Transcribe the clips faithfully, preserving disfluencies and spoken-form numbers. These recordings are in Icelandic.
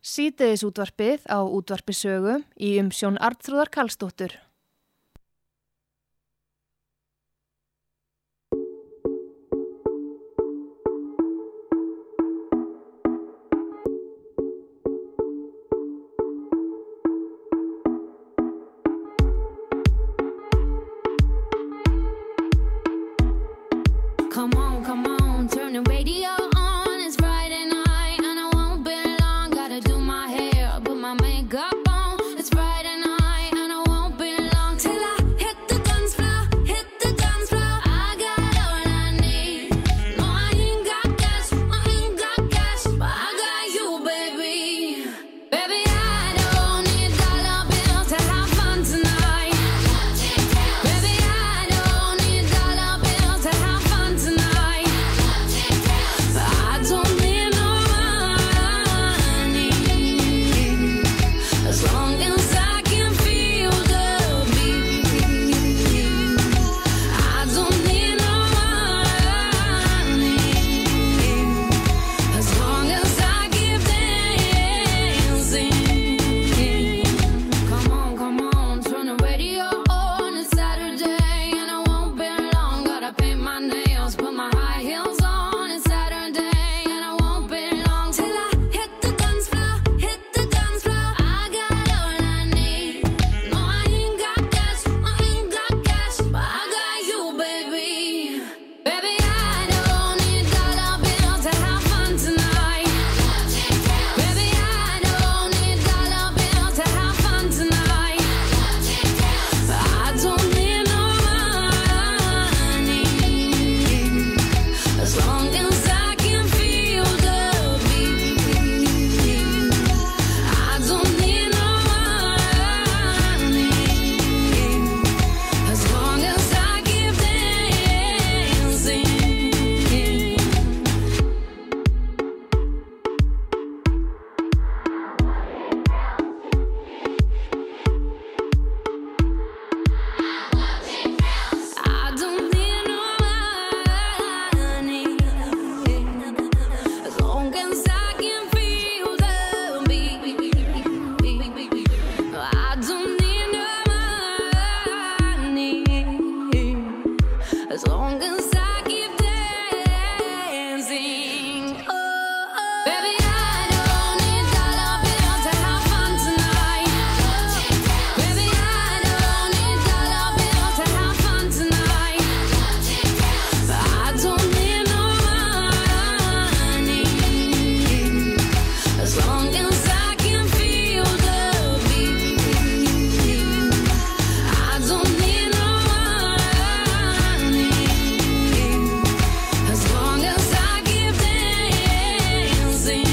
Síðdegisútvarpið á Útvarpi Sögu í umsjón Arnþrúðar Karlsdóttur. Come on, come on, turn the radio on. It's Friday night and I won't be long. Gotta do my hair, put my makeup on. It's Friday night and I won't be long till I hit the dance floor, hit the dance floor. I got all I need. No, I ain't got cash, I ain't got cash, but I got you, baby. Baby, I don't need dollar bills to have fun tonight. Baby, I don't need dollar bills to have fun tonight. But I don't need no money as long as I can feel the beat. I don't need no money as long as I keep dancing. Come on, come on, turn the radio on. It's Saturday and I won't be long. Gotta paint my nails, put my high heels on. It's Saturday and I won't be long till I hit the dance floor, hit the dance floor. I got all I need. No, I ain't got cash, I ain't got cash, but I got you, baby. Baby, I don't need dollar bills to have fun tonight. Baby, I don't need dollar bills to have fun tonight. But I don't need no money as long as I can feel the beat. I don't need no money as long as I keep dancing. I don't need no money as long as I can feel the beat. I don't need no money as long as I keep dancing. Oh, baby, I don't need dollar bills to have fun tonight. Baby, I don't need dollar bills to have fun tonight. But I don't need no money as long as I can feel the beat. I don't need no money as long as I keep dancing.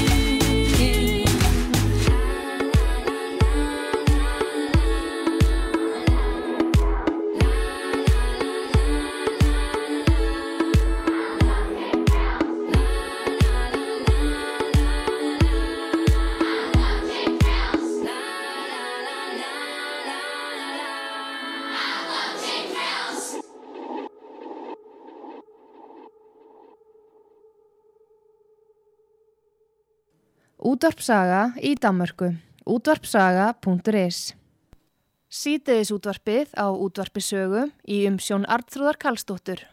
Útvarpsaga í Danmörku. útvarpsaga punktur is. Síðdegisútvarpið á Útvarpi Sögu í umsjón Arnþrúðar Karlsdóttur.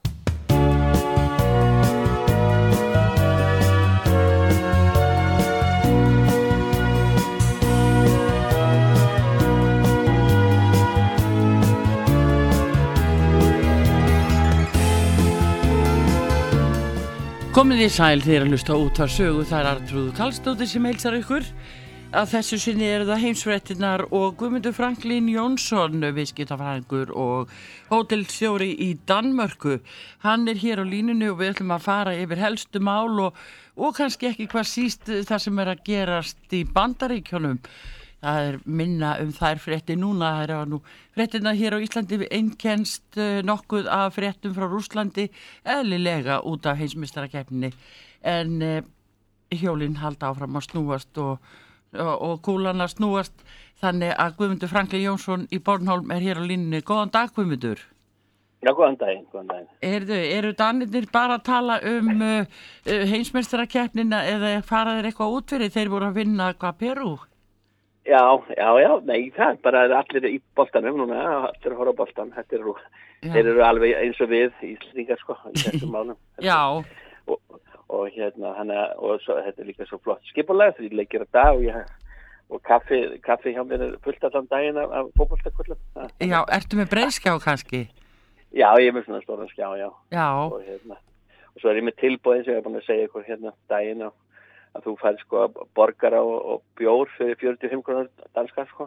Komið í sæl þegar að hlusta á Útvarp Sögu, það er Arnþrúður Karlsdóttir sem heilsar ykkur. Að þessu sinni eru það heimsfréttirnar og Guðmundur Franklín Jónsson, viðskiptafræðingur og hótelstjóri í Danmörku. Hann er hér á línunni og við ætlum að fara yfir helstu mál og, og kannski ekki hvað síst það sem er að gerast í Bandaríkjunum. Það er minna um þær fréttir núna. Það er nú fréttirna hér á Íslandi einkennst nokkuð af fréttum frá Rússlandi eðlilega út af heimsmeistarakeppninni. En eh, hjólin halda áfram að snúast og, og, og kúlan að snúast. Þannig að Guðmundur Franklín Jónsson í Bornholm er hér á línunni. Góðan dag, Guðmundur. Já, góðan daginn, góðan daginn. Eru, eru Danirnir bara að tala um uh, uh, heimsmeistarakeppnina eða fara þeir eitthvað út fyrir? Þeir voru að vinna hvað Perú? Já, já, já, nei, það er bara allir í boltanum núna, allir að horfa á boltan. Þetta eru, þeir eru alveg eins og við Íslendingar, sko, í þessum málum. Já. Og, og hérna, hana, og svo, þetta er líka svo flott skipulega, því leikir að dag og ég... og kaffi, kaffi hjá mér er fullt allan daginn af, af fótboltakullum. Já, ertu með breiðskjá kannski? Já, ég er með svona stóran skjá, já. Já. Og, hérna, og svo er ég með tilbúðin sem ég er búin að segja ykkur hérna daginn að, að þú fær sko borgara og, og bjór fyrir fjörutíu og fimm krónur danskar, sko.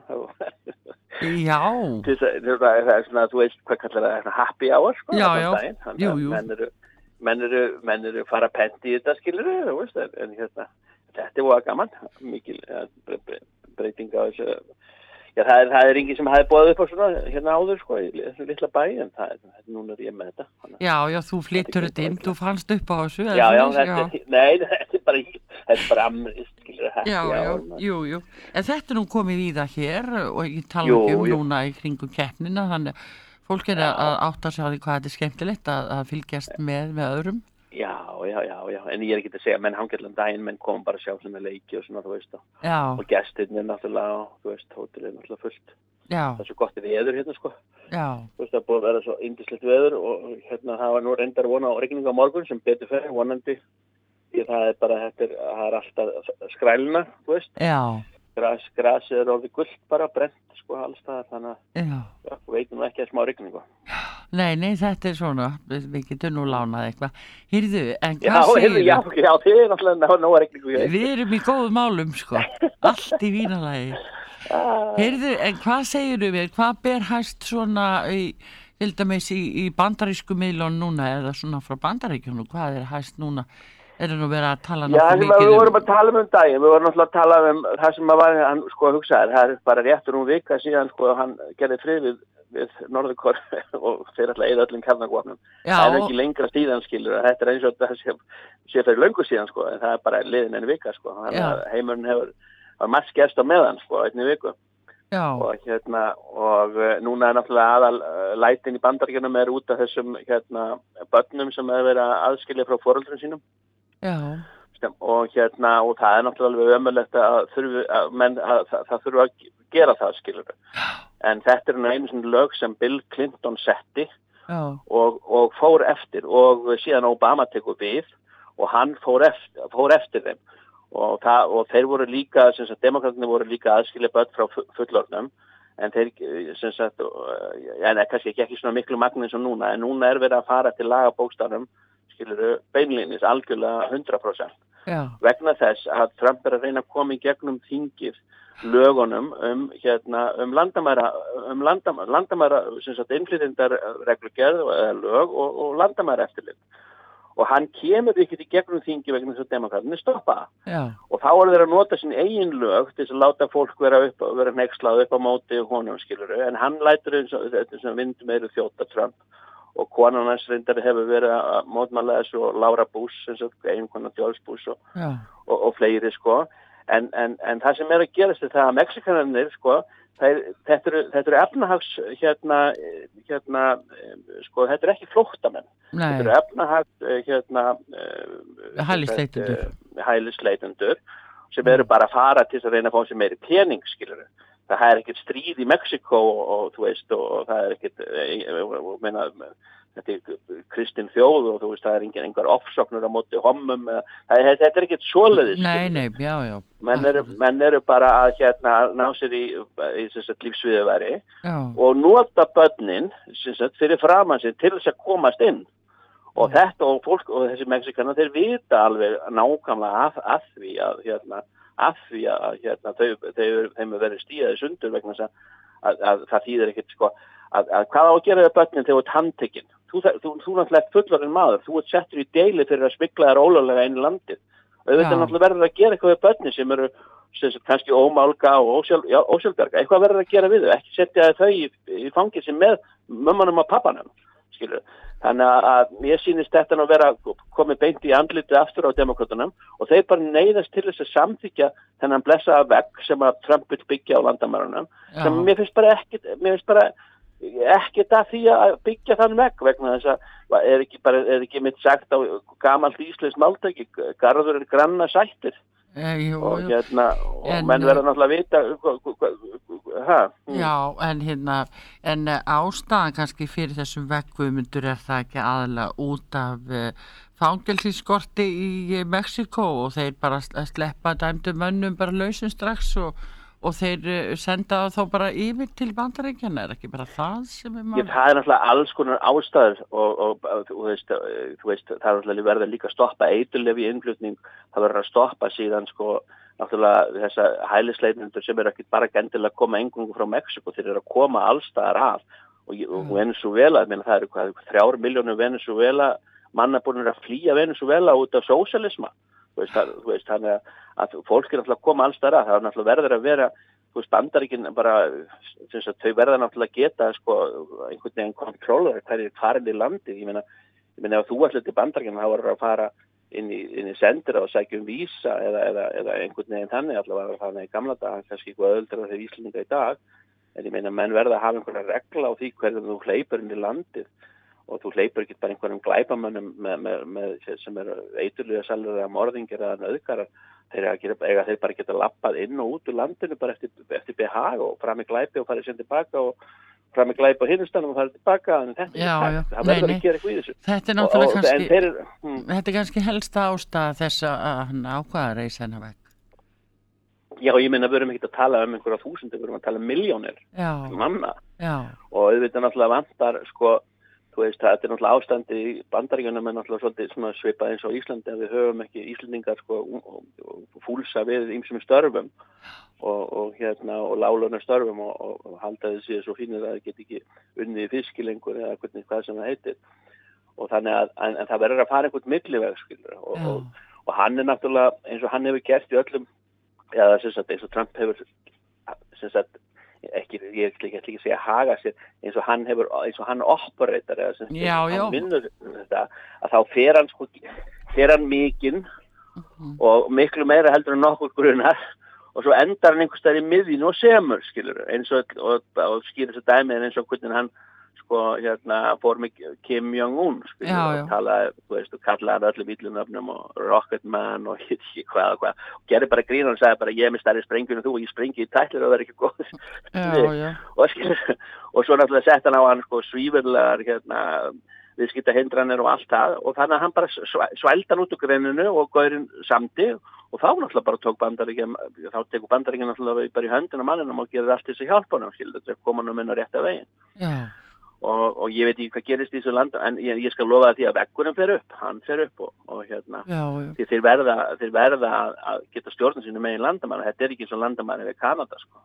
Já. Það er svona, þú veist hvað kallar það, happy hour, sko. Já, já, daginn. jú, jú. Menn eru, menn eru, menn eru fara pent í þetta, skilur þú, veist, en hérna, þetta er voða gaman, mikil ja, breyting á þessu. Já, það er, það er enginn sem hafi boðið upp á svona hérna áður, sko, í þessum litla bæ, en það er, núna er ég með þetta. Þannig. Já, já, þú flyttur þetta inn, þú fannst upp á þessu. Já, já, þetta er, nei, þetta er bara, þetta er bara amrist, skilur það. Já, já, jú, jú. En þetta er nú komið í það hér og ég tala jú, ekki um jú. Núna í kringum keppnina, þannig fólk er að átta sig á því hvað þetta er skemmtilegt að, að fylgjast með með öðrum. Já, já, já, já, en ég er ekki að segja, menn hangjörlan daginn, menn kom bara að sjá svona leiki og svona, þú veist, og, og gestirni er náttúrulega, þú veist, hótelið er náttúrulega fullt. Já. Það er svo gott veður hérna, sko. Já. Þú veist, það er búið að vera svo yndislegt veður og hérna, það var nú reyndar vona á rigningu á morgun sem betur fyrir, vonandi. Því það er bara, þetta er, það er alltaf skræluna, þú veist. Já. Gras, grasið er orðið gullt bara, brent, sko, alls það, þannig að, já, þú veitum ekki að smá rigningu. Nei, nei, þetta er svona, við getum nú lánað eitthvað. Heyrðu, en já, hvað segir þú? Já, já, þið er náttúrulega nóg regningu. Við erum í góðum málum, sko, allt í vínalagi. Heyrðu, en hvað segir við, hvað ber hæst svona, í, til dæmis í, í bandarísku miðlun núna, eða svona frá bandaríkjunum, hvað er hæst núna? Er það nú verið að tala náttúrulega mikið um... Já, við vorum að tala um daginn, við vorum náttúrulega að tala um það sem að var, hann sko hugsaði, það er bara réttur um vika síðan, sko, hann gerði frið við, við Norður-Kóreu og þeir alltaf eða öllum kjarnakvopnum. Það er ekki lengra síðan, skilur, þetta er eins og það sé, sé fyrir löngu síðan, sko, en það er bara liðin en vika, sko. Þannig að heimurinn hefur, var margt gerst á meðan, sko, einni viku. Já. Og hérna, og núna er náttúrulega aðal lætin í Bandaríkjunum er út af þessum, hérna, börnum sem hefur verið að aðskilja frá foreldrum sínum. Já. Og hérna, og það er náttúrulega alveg ömurlegt að þurfi, að, menn, að, að, það þurfi að gera það, skilur. En þetta er einu svona lög sem Bill Clinton setti og, og fór eftir og síðan Obama tekur við og hann fór eftir, fór eftir þeim. Og, það, og þeir voru líka, sem sagt, demokraterna voru líka aðskilja börn frá fullorðnum, en þeir, sem sagt, en kannski ekki, ekki svona miklu magni sem núna, en núna er verið að fara til lagabókstafnum, skiluru, beinlínis, algjörlega hundrað prósent. Já. Vegna þess að Trump er að reyna að koma í gegnum þingið lögunum um, hérna, um landamæra, um landamæra, landamæra, sem sagt, innflytjendar reglugerð eða lög og, og landamæra eftirlit. Og hann kemur ekki í gegnum þingið vegna þess að demokraterna stoppa. Já. Og þá er þeir að nota sín eigin lög til að láta fólk vera upp, vera hnekslað upp á móti honum, skiluru, en hann lætur eins og þetta sem vindum eru þjóta Trump. Og konan hans reyndar hefur verið að mótmæla þessu og Laura Bush, eiginkona George Bush og, og, og fleiri, sko. En, en, en það sem er að gerast er það að Mexikanarnir, sko, þeir, þetta eru, þetta eru efnahags, hérna, hérna, sko, þetta eru ekki flóttamenn. Nei. Þetta eru efnahags, hérna, hælisleitendur. Hælisleitendur, sem eru bara að fara til að reyna að fá sér meiri pening, skilur þau. Það er ekkert stríð í Mexiko og, og þú veist, og það er ekkert, ég meina, þetta er kristin þjóð og þú veist, það er engin engar ofsóknur á móti hommum, það, þetta er ekkert svoleiðis. Nei, nei, já, já. Menn eru, menn eru bara að hérna ná sér í, í þess að lífsviðuværi og nota börnin, sem sagt, fyrir framan sér til þess að komast inn. Og já. Þetta og fólk og þessi Mexikanar, þeir vita alveg nákvæmlega að, að því að, hérna, af því að hérna, þau, þau, þeim er verið stíðaði sundur vegna þess að, að, að það þýðir ekkert, sko, að, að hvað á að gera við börnin þegar þú ert handtekinn. Þú, þú, þú náttúrulega fullorðinn maður, þú ert settur í deili fyrir að smygla þér ólöglega inn í landið. Auðvitað náttúrulega verður að gera eitthvað við börnin sem eru sem sagt, kannski ómálga og ósjál, já, ósjálfberga. Eitthvað verður að gera við þau, ekki setja þau í, í fangilsi með mömmunum og pappanum, skilur. Þannig að mér sýnist þetta að vera komið beint í andlitið aftur á demokratunum og þeir bara neyðast til þess að samþykja þennan blessaða vegg sem að Trump vil byggja á landamærunum sem mér finnst bara ekki, mér finnst bara, ekkert að því að byggja þann vegg vegna þess að er ekki, bara, er ekki mitt sagt á gamalt íslenskt máltæki, garður er granna sættir e, jú, og hérna og en, menn verða náttúrulega að vita hva, hva, hva, ha, hm. Já, en hérna en ástæðan kannski fyrir þessum veggvömyndur er það ekki aðalega út af uh, fangelsisskorti í Mexíkó og þeir bara sleppa dæmdu mönnum bara lausum strax og og þeir senda þá bara yfir til Bandaríkjanna, er ekki bara það sem er maður? Ég, það er náttúrulega alls konar ástæður og, og, og þú, veist, þú veist, það er náttúrulega verður líka að stoppa eiturlyf í innflutning, það verður að stoppa síðan sko, náttúrulega þessa hælisleitendur sem eru ekki bara gendilega að koma engungu frá Mexíkó, þeir eru að koma allstaðar af og, og Venezuela, ég meina það eru hvað, þrjár milljónir Venezuela, manna búin að flýja Venezuela út af sósíalisma. Þú veist, það, þú veist, þannig að, að fólk er náttúrulega að koma alls þar að, það er náttúrulega verður að vera, þú veist, Bandaríkin bara, sem sagt, þau verða náttúrulega að geta, sko, einhvern veginn kontrollur hverju farin í landi, ég meina, ég meina ef þú ætlir til Bandaríkin, þá verður að fara inn í, inn í sendir og sækja um vísa eða, eða, eða einhvern veginn þannig, allavega þannig í gamla dag, kannski eitthvað öldra þegar Íslendinga í dag, en ég meina, menn verða að hafa einhverja regla á því hvernig þú hleypur inn í landið. Og þú hleypur ekki bara einhverjum glæpamönnum með, með, með, sem er eiturlega salur eða morðingir eða nauðgarar, þeir eiga þeir bara geta lappað inn og út úr landinu bara eftir, eftir behag og fram með glæpi og farið sem tilbaka og fram með glæpi á hinnustanum og farið tilbaka, en þetta já, er hægt, það verður að gera eitthvað í þessu. Þetta er náttúrulega og, kannski, þeir, hm. þetta er kannski helsta ástæða þess að hann ákvaða að reisa hennar vegg. Já, ég meina við erum ekki að tala um einhverja þúsundir, við erum að tala um milljónir manna og auðvitað náttúrulega vantar sko. Þú veist, þetta er náttúrulega ástandi í Bandaríkjunum er náttúrulega svolítið svona svipað eins og Íslandi en við höfum ekki Íslendingar sko fúlsa við ýmsum störfum og, og hérna og láglauna störfum og, og, og halda þessi svo fínir að það get ekki unnið í fiski lengur eða hvernig hvað sem það heitir og þannig að en, en það verður að fara einhvern milliveg skilur og, og, og hann er náttúrulega eins og hann hefur gert í öllum eða sem sagt eins og Trump hefur sem sagt ekki, ég ætla ekki að segja haga sér eins og hann hefur, eins og hann operator eða sem já, já. hann vinnur þetta, að þá fer hann sko, fer hann mikinn uh-huh. og miklu meira heldur en nokkur grunar og svo endar hann einhvers staðar í miðjun og semur, skilur, eins og, og, og skýrir þessu dæmið eins og hvernig hann sko, hérna, fór með Kim Jong-un, skilur, já, já. og talaði, þú veist, og kallaði öllum ítlunöfnum og Rocket Man og ekki hvað og hvað, og gerði bara grín og sagði bara, ég er með stærri sprengjum en þú og ég sprengi í tætlir og það er ekki góð og skilur, og svo náttúrulega sett hann á hann, sko, svífurlegar, hérna, viðskipta hindranir og allt það, og þannig að hann bara svældi hann út úr greininu og gaurinn samdi, og þá náttúrulega bara tók Bandaríkjum, þá tekur Bandaríkjum náttúrulega bara í höndina manninum og gerir allt þess að hjálpa hann, skilur, þetta kom hann um inn á rétta veginn. Já. Og, og ég veit ekki hvað gerist í þessu land en ég, ég skal lofa því að veggurinn fer upp hann fer upp og, og hérna já, já. Því þeir verða, þeir verða að, að geta stjórnum sínu megin landamann þetta er ekki eins og landamann við Kanada sko.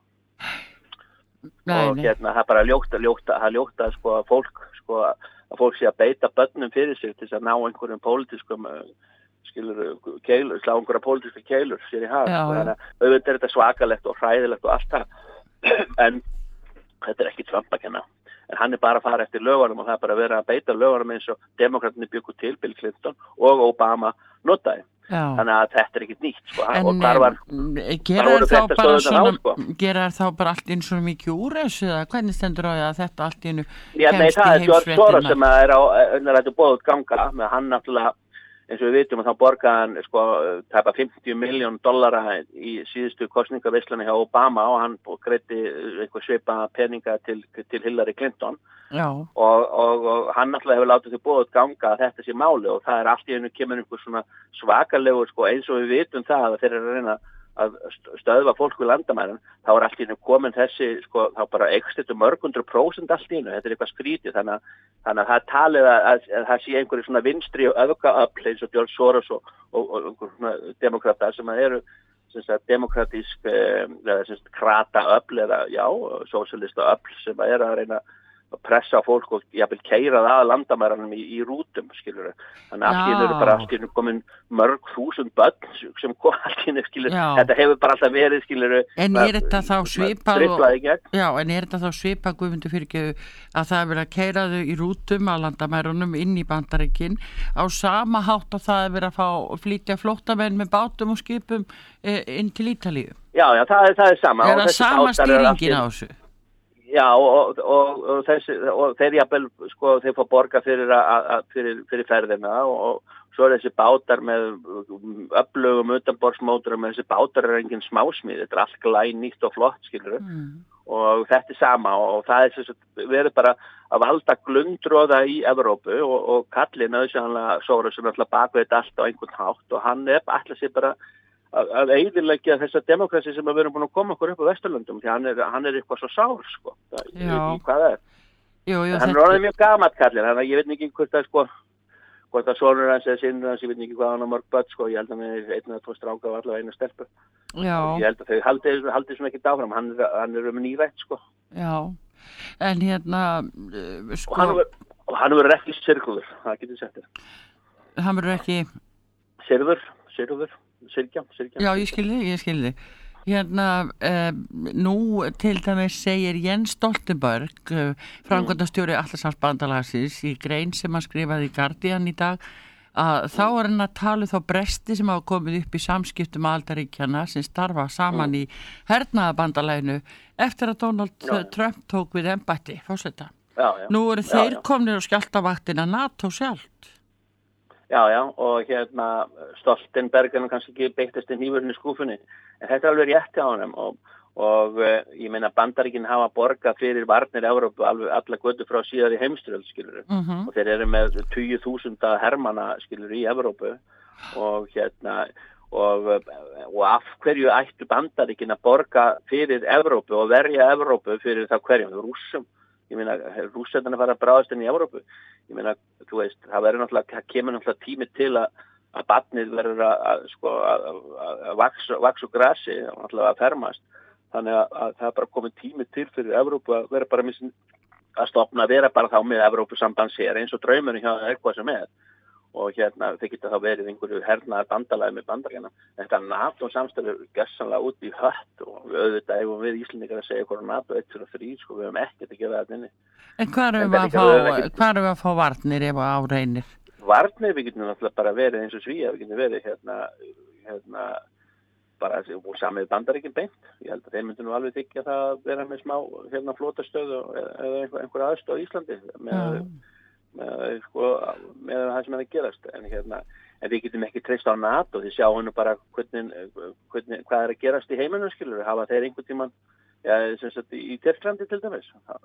Nei, og nei. Hérna það er bara ljóta, ljóta, það ljóta sko, að fólk sko, að fólk sé að beita börnum fyrir sig til þess að ná einhverjum pólitískum skilur, keilur, slá einhverja pólitíska keilur sér í haf sko, þannig að auðvitað er þetta svakalegt og hræðilegt og allt það en þetta er ekki Trump að kenna en hann er bara að fara eftir lögunum og það er bara að vera að beita lögunum eins og demokratinni byggu til Bill Clinton og Obama notaði. Já. Þannig að þetta er ekkit nýtt sko. En, og hvar var gerar þá bara svona sko. Gerar þá bara allt inn svona mikið úr þessu eða hvernig stendur á að þetta allt innu kemst í heimsfréttina? Já, nei, það er George Soros sem er á þetta bóðut ganga með hann náttúrulega eins og við vitum að þá borgaði hann sko tæpa fimmtíu milljón dollara í síðustu kosningaveisslunni hjá Obama og hann greiddi eitthvað svipa peninga til, til Hillary Clinton og, og, og hann náttúrulega hefur látið því búið ganga að þetta sé máli og það er allt í einu kemur einhver svona svakalegur sko eins og við vitum það að þeir eru að reyna að stöðva fólk við landamærin þá er allt í einu komin þessi sko þá bara eykst þetta mörgundur prósent allt í einu þetta er eitthvað skrítið þannig að Þannig að það talið að, að, að það sé einhverju svona vinstri og öfgaöfl eins og George Soros og, og, og einhverjum svona demokrata sem eru sagt, demokratísk eða sagt, krata öfl eða já, sósíalista öfl sem eru að reyna að pressa fólk og jafnvel keyra það að landamæranum í, í rútum, skilur þannig að allt í einu eru bara allt í einu komin mörg þúsund börn sem kom allt í einu, skilur þetta hefur bara alltaf verið, skilur En er þetta þá svipað og, já, en er þetta þá svipað Guðmundur fyrirgefðu að það er verið að keyra þau í rútum að landamærunum inn í Bandaríkin á sama hátt að það er verið að fá flytja flóttamenn með bátum og skipum e, inn til Ítalíu? Já, já, það er, það er sama Er það sama stýringin á þessu? Já, og, og, og, þessi, og þeir jafnvel, sko, þeir fá borga fyrir, a, a, fyrir, fyrir ferðina og, og svo er þessi bátar með öflugum utanborðsmótorum, þessi bátar er engin smásmíð, þetta er allt glænýtt og flott, skilur mm. og þetta er sama og það er þess að verður bara að valda glundróða í Evrópu og, og kallinn auðvitað Soros sem alltaf bakveit allt á einhvern hátt og hann er alltaf sér bara að eyðileggja þessa demokrasi sem við erum búin að koma okkur upp á Vesturlöndum því hann er, hann er eitthvað svo sár sko, það, ég veit ekki hvað það er jú, jú, hann er orðið mjög gamall kallinn, þannig að ég veit ekki hvort það sko, hvort það sonur hans eða sinnur hans, ég veit ekki hvað hann á mörg börn sko, ég held að með einn eða tvo stráka og allavega eina stelpu Já. Ég held að þau haldi, haldi sem ekki dáfram, hann er, hann er um nýrætt sko Já, en hérna sko... og hann verður, og hann verður ekki sirkulur, það getur sett þér hann verður ekki sirfur, sirfur Sirkja, sirkja. Já, ég skilði, ég skilði. Hérna, eh, nú til dæmis segir Jens Stoltenberg, eh, framkvæmdastjóri Atlantshafsbandalagsins í grein sem hann skrifaði í Guardian í dag, að þá er hann að tala þá bresti sem hafa komið upp í samskiptum aðildarríkjanna sem starfa saman mm. í hernaðabandalaginu eftir að Donald já. Trump tók við embætti, fórseta. Já, já. Nú eru þeir já, já. komnir á skjálftavaktina NATO sjálft. Já, já, og hérna Stoltenberg er kannski ekki beittast í hnífurinn í skúfunni, en þetta er alveg rétt hjá honum og, og uh, ég meina Bandaríkin hafa borgað fyrir varnir Evrópu alveg alla götu frá síðar í heimstyrjöld, skilur uh-huh. og þeir eru með tíu þúsunda hermana, skilur í Evrópu og hérna og, og af hverju ættu Bandaríkin að borga fyrir Evrópu og verja Evrópu fyrir það hverjum, Rússum. Ég meina, rússarnir fara að bráðast inn í Evrópu. Ég meina, þú veist, það verður náttúrulega, það kemur náttúrulega tími til að, að barnið verður að, að, sko, að, að vaksa, vaksa úr grasi og náttúrulega að fermast. Þannig að, að það er bara komið tími til fyrir Evrópu að vera bara missin, að stopna að vera bara þá með Evrópusambandsher eins og draumurinn hjá eitthvað sem er. Og hérna, þeir geta þá verið einhverju hernaðar bandalagi með Bandaríkjana. Þetta NATO samstæður gessanlega út í hött og auðvitað ef við Íslendingar að segja hvort NATO eitt og þrjú, sko, við höfum ekkert að gera þetta inni. En hvað erum við að fá, hvað erum við að fá varnir ef á reynir? Varnir, við getum náttúrulega bara verið eins og Svíja, við getum verið hérna, hérna, bara úr samið Bandaríkin beint. Ég held að þeir myndu nú alveg þykja það að vera með smá, hérna, flótastöð eða einhver, einhver aðstöð á Íslandi með, með, sko, með það sem er að gerast. En hérna, en við getum ekki treyst á NATO, því sjáum nú bara hvernig, hvernig, hvað er að gerast í heiminum, skilur, hafa þeir einhvern tímann Já, sem sagt í Tyrklandi til dæmis.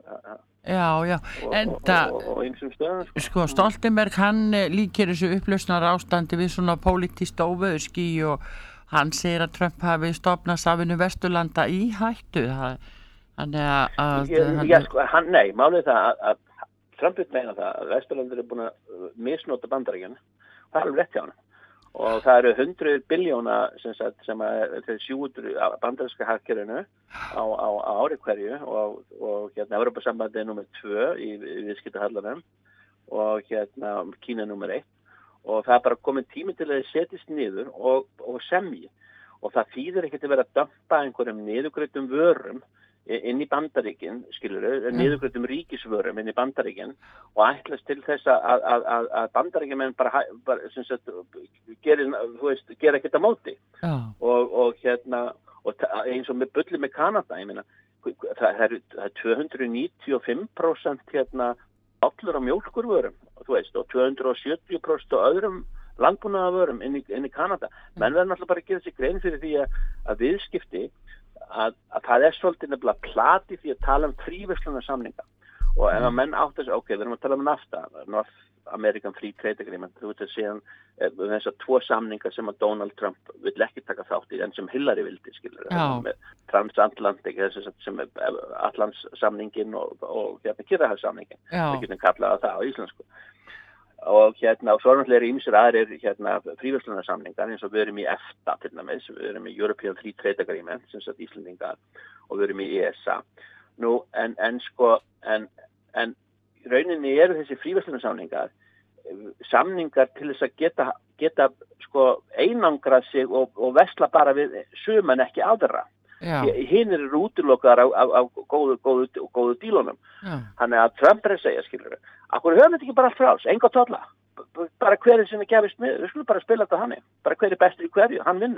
Já, já. Og, og, og, og einsum stöðum. Sko, sko Stoltenberg, hann líkir þessu upplausnar ástandi við svona pólitískt óveðurský og hann segir að Trump hafi stofnað Samvinnu Vesturlanda í hættu. Þannig að... Ég, já, sko, hann, nei, málið það að, að Trump vil meina það að Vesturlandir er búin að misnota Bandaríkjana. Það er alveg rétt hjá hann. Og það eru hundruð biljóna sem, sagt, sem er þeir sjútur bandaríska hagkerfinu á, á, á ári hverju og, og hérna Evrópusambandið er númer tvö í, í viðskiptahallanum og hérna Kína er númer eitt og það er bara komið tími til að þið setjist niður og, og semji og það þýðir ekki til að vera að dömpa einhverjum niðurgreiddum vörum inn í Bandaríkin, skilur þau, mm. niðurgreiddum ríkisvörum inn í Bandaríkin og ætlast til þess að, að, að, að Bandaríkjumenn bara, bara sem sagt, gerir, þú veist, gera ekkert á móti oh. og, og hérna, og eins og með bulli með Kanada, ég meina, það, það er, það er tvö hundruð níutíu og fimm prósent hérna allur á mjólkurvörum, þú veist, og tvö hundruð sjötíu prósent á öðrum landbúnaðarvörum inn í, inn í Kanada. Menn verður náttúrulega bara að gera sig grein fyrir því að, að viðskipti Að, að það er svolítið nefnilega plati því að tala um fríverslunarsamninga og ef að menn átt að segja, ok, við erum að tala um NAFTA, North American Free Trade Agreement, þú veit að séðan um þess að tvo samningar sem að Donald Trump vill ekki taka þátt í en sem Hillary vildi, skilur, með transatlantik, sem er Atlantssamningin og, og hérna Kyrrahafssamningin, við getum kallað það á íslensku. Og hérna, og svo er náttúrulega ýmsir aðrir hérna fríverslunarsamningar eins og við erum í EFTA til dæmis, við erum í European Free Trade Agreement sem sagt Íslendingar og við erum í E S A. Nú, en, en sko, en, en rauninni eru þessi fríverslunarsamningar samningar til þess að geta, geta sko einangrað sig og, og vesla bara við suman ekki aðra. Hinn eru útilokaðar á, á, á góðu, góðu, góðu dílunum. Þannig að Trump er að segja, skilur við, akkur höfum þetta ekki bara allt frá þess, enga tólla, bara hverju sem er gefist með, við skulum bara spila þetta hann, bara hverju bestur í hverju, hann vinnur.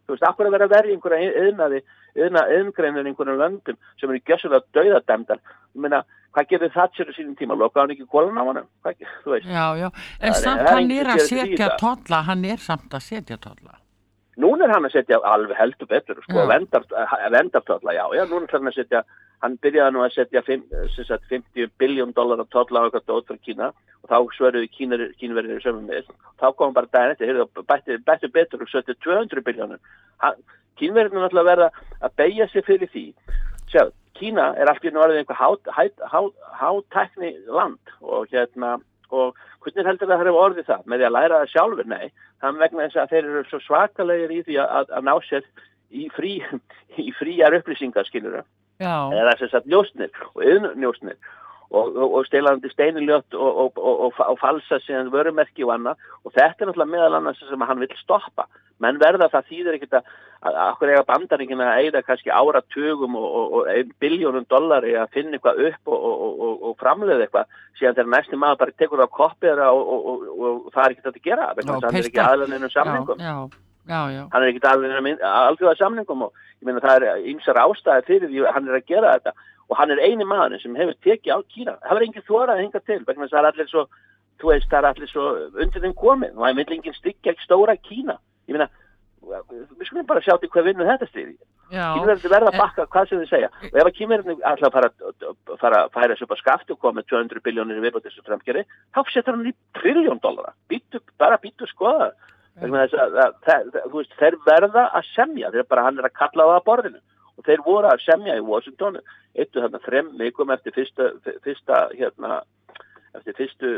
Þú veist, akkur að vera að verja einhverja iðnaði, iðngreinir einhverjum löndum sem eru gjössulega dauðadæmdar. Ég meina, hvað gerir Thatcher í sínum tíma? Lokaði hann ekki kólan á honum? Þú veist. Já, já, en samt hann er að setja tolla, hann er samt að setja tolla. Núna er hann að setja alveg heldur betur, sko, vendartolla, já, já, núna er hann að setja, hann byrjaði nú að setja fimmtíu billjón dollara tolla á eitthvað dót frá Kína og þá svöruðu Kínverðir í sömum með. Þá komum bara daginn eftir, heyrðu, bætti, bætti betur og setja tvö hundruð billjónir. Kínverðir náttúrulega verða að beygja sig fyrir því. Sjá, Kína er allt í einu orðið einhver hátækni land og hérna, og hvernig heldur það að hafa orðið það? Með því að læra það sjálfur? Nei, það er vegna þess að þeir eru svo svakalegir í því að, að ná sér í, frí, í fríar upplýsingar, skilur það. Já. Eða þess að njósnir og yðnnjósnir og, og, og stelandi steiniljótt og, og, og, og, og falsa síðan vörumerki og annað og þetta er náttúrulega meðal annars sem hann vill stoppa. Menn verða það þýðir ekkert að, að okkur eiga Bandaríkin að eyða kannski áratugum og, og, og ein billjónum dollari að finna eitthvað upp og, og, og, og framleiða eitthvað síðan þegar næsti maður bara tekur á koppið og, og, og, og það er ekkert að gera vegna þess að hann er ekki aðalinn einum samningum. Já, já, já. Hann er ekkert aðalinn alþjóða samningum og ég meina það er ýmsar ástæður fyrir því hann er að gera þetta og hann er eini maðurinn sem hefur tekið á Kína. Það er engin þorað að hinga til vegna þess að það er allir svo, þú veist, það er allir svo undir þeim komin og það vil engin styggja ekki stóra Kína. Ég meina, við skulum bara sjá til hvað vinnur þetta stríði. Kínverðir verða að bakka hvað sem þið segja. Og ef að Kínverðir ætla að fara, fara að færa sig upp á skafti og koma með tvö hundruð billjónir í viðbót þessu Trump gerir, þá setur hann í trilljón dollara. Býttu, bara býttu skoða. Vegna þess að, að, að, þú veist, þeir verða að semja. Þeir bara, hann er að kalla á það borðinu. Og þeir voru að semja í Washington, eittu þarna þrem vikum eftir fyrsta, fyrsta, hérna, eftir fyrstu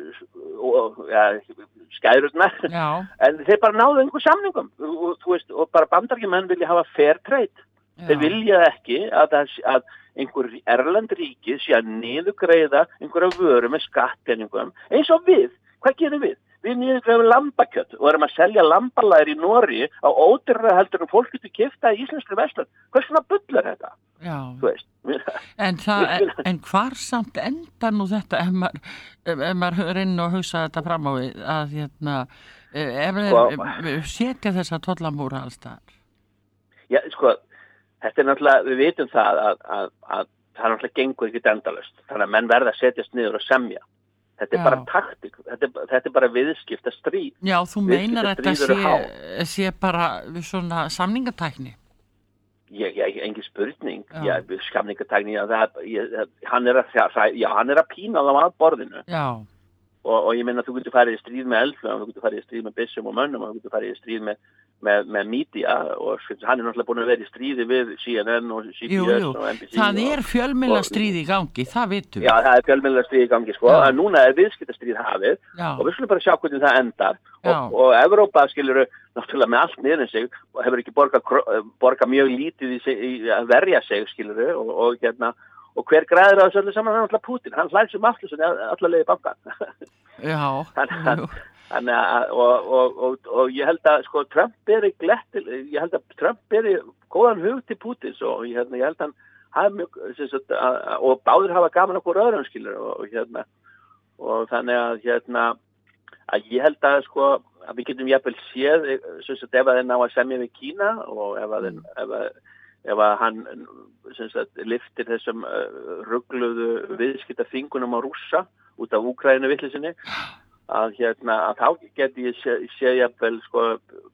ja, skærurnar en þeir bara náðu einhver samningum og, þú veist, og bara bandaríkjamenn vilja hafa fair trade. Já. Þeir vilja ekki að, að einhver erlend ríki sé að niðurgreiða einhverja vöru með skattpenningum eins og við. Hvað gerum við? Við niðurgreiðum lambakjött og erum að selja lambalæri í Noregi á ódýrara heldur en fólk getur keypt í íslenskri verslun. Hvers svona bull er þetta? Já. Þú veist. En, það, en, en hvar samt endar nú þetta ef maður, ef maður reynir að hugsa þetta fram á við að hérna, ef þeir setja þessa tollamúra alls þar? Já, sko, þetta er náttúrulega, við vitum það að, að, að það er náttúrulega gengur ekki endalaust. Þannig að menn verða að setjast niður og semja. Þetta er Já. bara taktik, þetta, þetta er bara viðskipta stríð. Já, þú meinar að þetta sé, sé bara svona samningatækni? Ég, ég, engin spurning, já, já samningatækni, já, það, ég, hann er að, já, hann er að pína það að borðinu. Já. Og, og ég meina, þú getur farið í stríð með eldflögum, þú getur farið í stríð með byssum og mönnum, og þú getur farið í stríð með, með, með mídía og hann er náttúrulega búin að vera í stríði við C N N og C B S jú, jú. Og N B C. Það er fjölmiðlastríð í gangi, það vitum við. Já, það er fjölmiðlastríð í gangi, sko, en núna er viðskiptastríð hafið já. Og við skulum bara sjá hvernig það endar. Og, og Evrópa, skilur, náttúrulega með allt niður sig og hefur ekki borgað borga mjög lítið í, í að verja sig, skilur, og, og hérna og hver græður á þessu öllu saman, hann er alltaf Putin, hann hlæðir sem allir sem allar leiði bankan. Já. Þannig að, og, og, og, og ég held að, sko, Trump er í glettil, ég held að Trump er í góðan hug til Putins og ég, hérna, ég held að hann hafa mjög, sagt, að, og báðir hafa gaman okkur öðrum, skilur, og, og hérna, og þannig að, hérna, að ég held að, sko, að við getum jafnvel séð, sem sagt, ef að þeir ná að semja við Kína og ef að þeir, ef að ef að hann sagt, liftir þessum uh, ruggluðu viðskipta fingunum á Rússa út af Úkraínu vitleysinni að, hérna, að þá geti ég sé, sé jafnvel sko,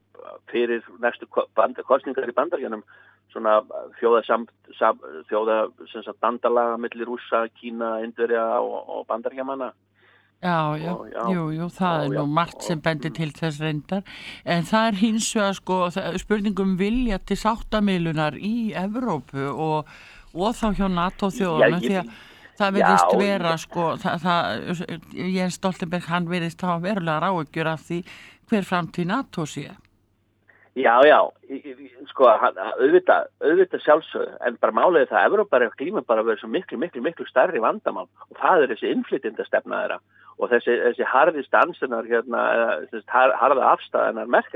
fyrir næstu band, kostningar í Bandaríkjunum svona þjóða samt, sam, þjóða sagt, bandalaga milli Rússa, Kína, Indverja og, og Bandaríkjamanna. Já, já, og, já, jú, jú, það já, er nú já, margt sem bendir til þess reyndar, en það er hins vegar sko spurningum vilja til sáttamiðlunar í Evrópu og, og þá hjá NATO-þjóðunum því að það virðist vera sko, það, það, Jens Stoltenberg hann virðist hafa verulega áhyggjur af því hver framtíð NATO sé. Já, já, sko, auðvitað, auðvitað sjálfsögðu, en bara máliði það að Evrópa er glíma bara að vera svo miklu, miklu, miklu stærri vandamál og það er þessi innflytjendastefna þeirra og þessi, þessi harði stansunar, hérna, þessi harða afstæðanar Merkel,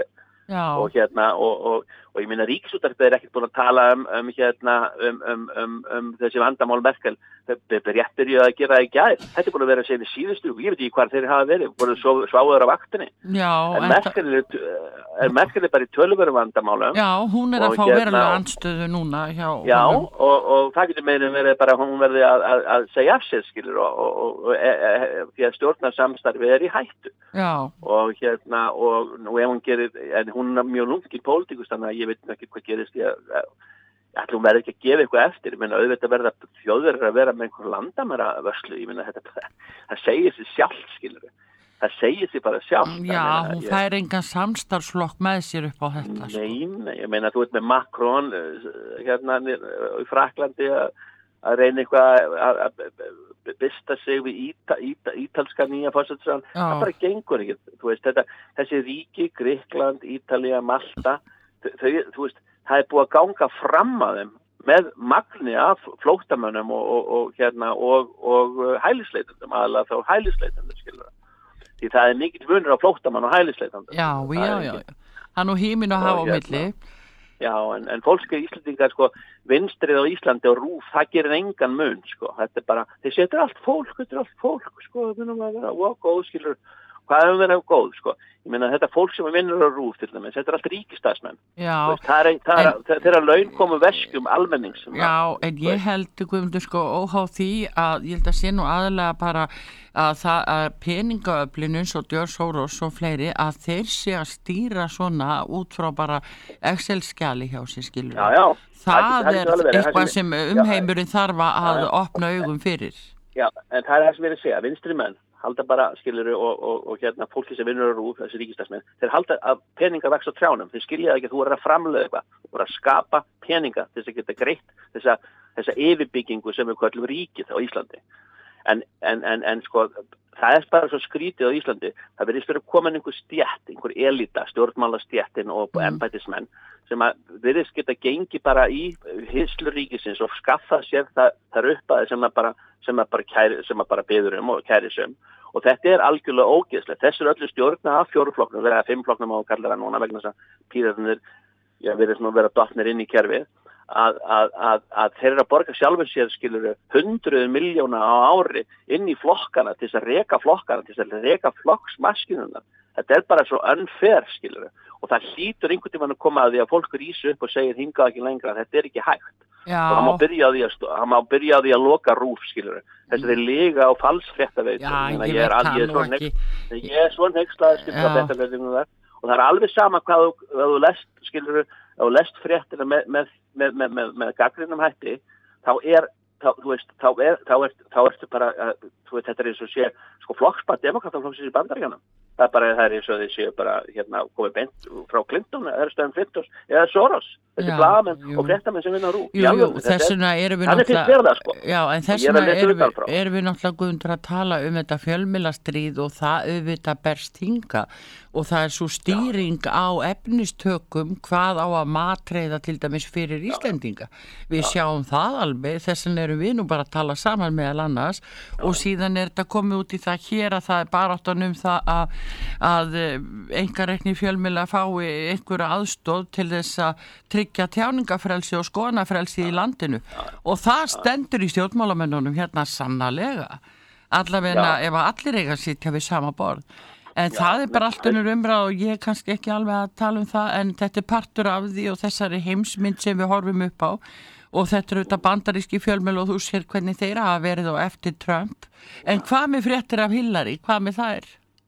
Já. og hérna og, og, og ég meina Ríkisútvarpið er ekkert búin að tala um, um hérna um, um, um, um þessi vandamál Merkel, þetta er rétt byrjuð að gera það í gær, þetta er búin að vera að segja síðustu, ég veit ekki hvað þeir hafa verið, voru sváður á vaktinni. Já, en Merkel er, er Merkel er bara í töluveru vandamálum. Já, hún er að fá hérna, verulega andstöðu núna hjá Já, og, og það getur meðin verið bara hún verði að, að, að segja af sér skilur og, og, og e, e, því að stjórnarsamstarfið er í hættu. Já. Og hérna og, og ef hún gerir, en hún er mjög lungin pólitíkus, þannig að ég veit ekki hvað gerist ég að ætla hún verði ekki að gefa eitthvað eftir, ég meina auðvitað verða þjóðverðir að vera með einhver landamæra vörslu, ég meina þetta bara, það segir sér sjálf skilur, það segir sér bara sjálf. Já, hún ég... fær engan samstarfslokk með sér upp á þetta. Nei, nei, ég meina þú ert með Macron hérna í Fraklandi að reyna eitthvað að bista sig við íta, íta, ítalska nýja forsætisráðherrann, það bara gengur ekki, þú veist, þetta, þessi ríki, Grikkland, Ítalía, Malta, þau, þú veist, það er búið að ganga fram að þeim með magni af flóttamönnum og, og, og, hérna, og, og hælisleitendum, aðalega þá hælisleitendum, skilur það. Því það er mikill munur á flóttamann og hælisleitendum. Já, já, já, já. Hann og hímin og hafa á milli. Já, en, en fólkskir Íslendingar, sko, vinstrið á Íslandi og RÚV, það gerir engan mun, sko. Þetta er bara, þeir setur allt fólk, þetta er allt fólk, sko, það er að vera, wow, góð, skilur, hvað er að vera góð, sko. Ég meina, þetta fólk sem vinnur á RÚV til dæmis, þetta er allt ríkistarfsmenn. Já. Veist, það er, það er, en, þeirra laun komu veskum almennings. Já, en ég held, Guðmundur, sko, óháð því að ég held að sé nú aðalega bara að það að peningaöflinu eins og George Soros og fleiri að þeir sé að stýra svona út frá bara Excel-skjali hjá sér, skilur. Já, já. Það, það er, er eitthvað sem umheimurinn þarf að já, já. opna augum fyrir. Já, en það er það sem við erum að segja, vinstri menn halda bara, skilur, og, og, og hérna fólki sem vinnur á RÚV, þessi ríkistarfsmenn, þeir halda að peningar vex á trjánum, þeir skilja ekki að þú er að framleiða eitthvað, þú er að skapa peninga til þess að geta greitt þessa, þessa yfirbyggingu sem við kallum ríkið á Íslandi. En, en, en, en sko, það er bara svo skrítið á Íslandi, það verðist verið að koma einhver stjætt, einhver elita, stjórnmálastjættin og mm. embættismenn, sem að verðist geta gengi bara í hyslur ríkisins og skaffa sér það, þar upp að sem að bara, sem að bara, kæri, sem að bara beður um og kæri sem. Og þetta er algjörlega ógeðslegt. Þessu er öllu stjórna af fjóruflokknum, verið að fimmflokknum á að kalla það núna vegna þess að píratarnir, já, verið svona vera dottnir inn í kerfið, að, að, að, að þeir eru að borga sjálfur sér, skilur, hundruð miljóna á ári inn í flokkana, til þess að reka flokkana, til þess að reka flokksmaskinuna. Þetta er bara svo unfair, skilur. Og það hlýtur einhvern tímann að koma að því að fólk rísi upp og segir hingað ekki lengra, þetta er ekki hægt. Já. Og hann má byrja á því að, hann má byrja á því að loka RÚV, skilur. Þess að þeir liga á falsfréttaveitum. Já, ég, ég veit það nú ekki. Ég er svo neykslaður, skilur, að þetta verður það. Og það er alveg sama hvað þú, þú lest, skilur, ef þú lest fréttina með, með, með, með, með, með gagnrýnum hætti, þá er, þá, þú veist, þá er, þá er, þá ertu bara, þú veist, þetta er eins og sé, sko, flokksbað, demokrataflokksins í Bandaríkjunum. Það er bara, það er eins og þeir séu bara, hérna, komið beint frá Clinton, eða stöðum Clinton, eða Soros. Þessi blaðamenn og fréttamenn sem vinna á RÚV. Jú, jú, þessuna erum við náttúrulega, sko. Já, en þessuna erum við, erum við náttúrulega Guðmundur að tala um þetta fjölmiðlastríð og það auðvitað berst hinga og það er svo stýring já. Á efnistökum hvað á að matreiða til dæmis fyrir Íslendinga. Við já. Sjáum það alveg, þessuna erum við nú bara að tala saman meðal annars já. Og síðan er þetta komið út í það hér að það er baráttan um það að, að einkarekni fjölmiðla fái einhverja aðstoð til þess að tryggja tjáningafrelsi og skoðanafrelsi í landinu og það stendur í stjórnmálamennunum hérna sannarlega allavega ef allir eiga að sitja við sama borð en já, það er bara allt unnur umræð og ég er kannski ekki alveg að tala um það en þetta er partur af því og þessari heimsmynd sem við horfum upp á og þetta er auðvitað bandaríski fjölmiðl og þú sér hvernig þeirra hafa verið og eftir Trump en hvað með fréttir af Hillary, hvað með þær?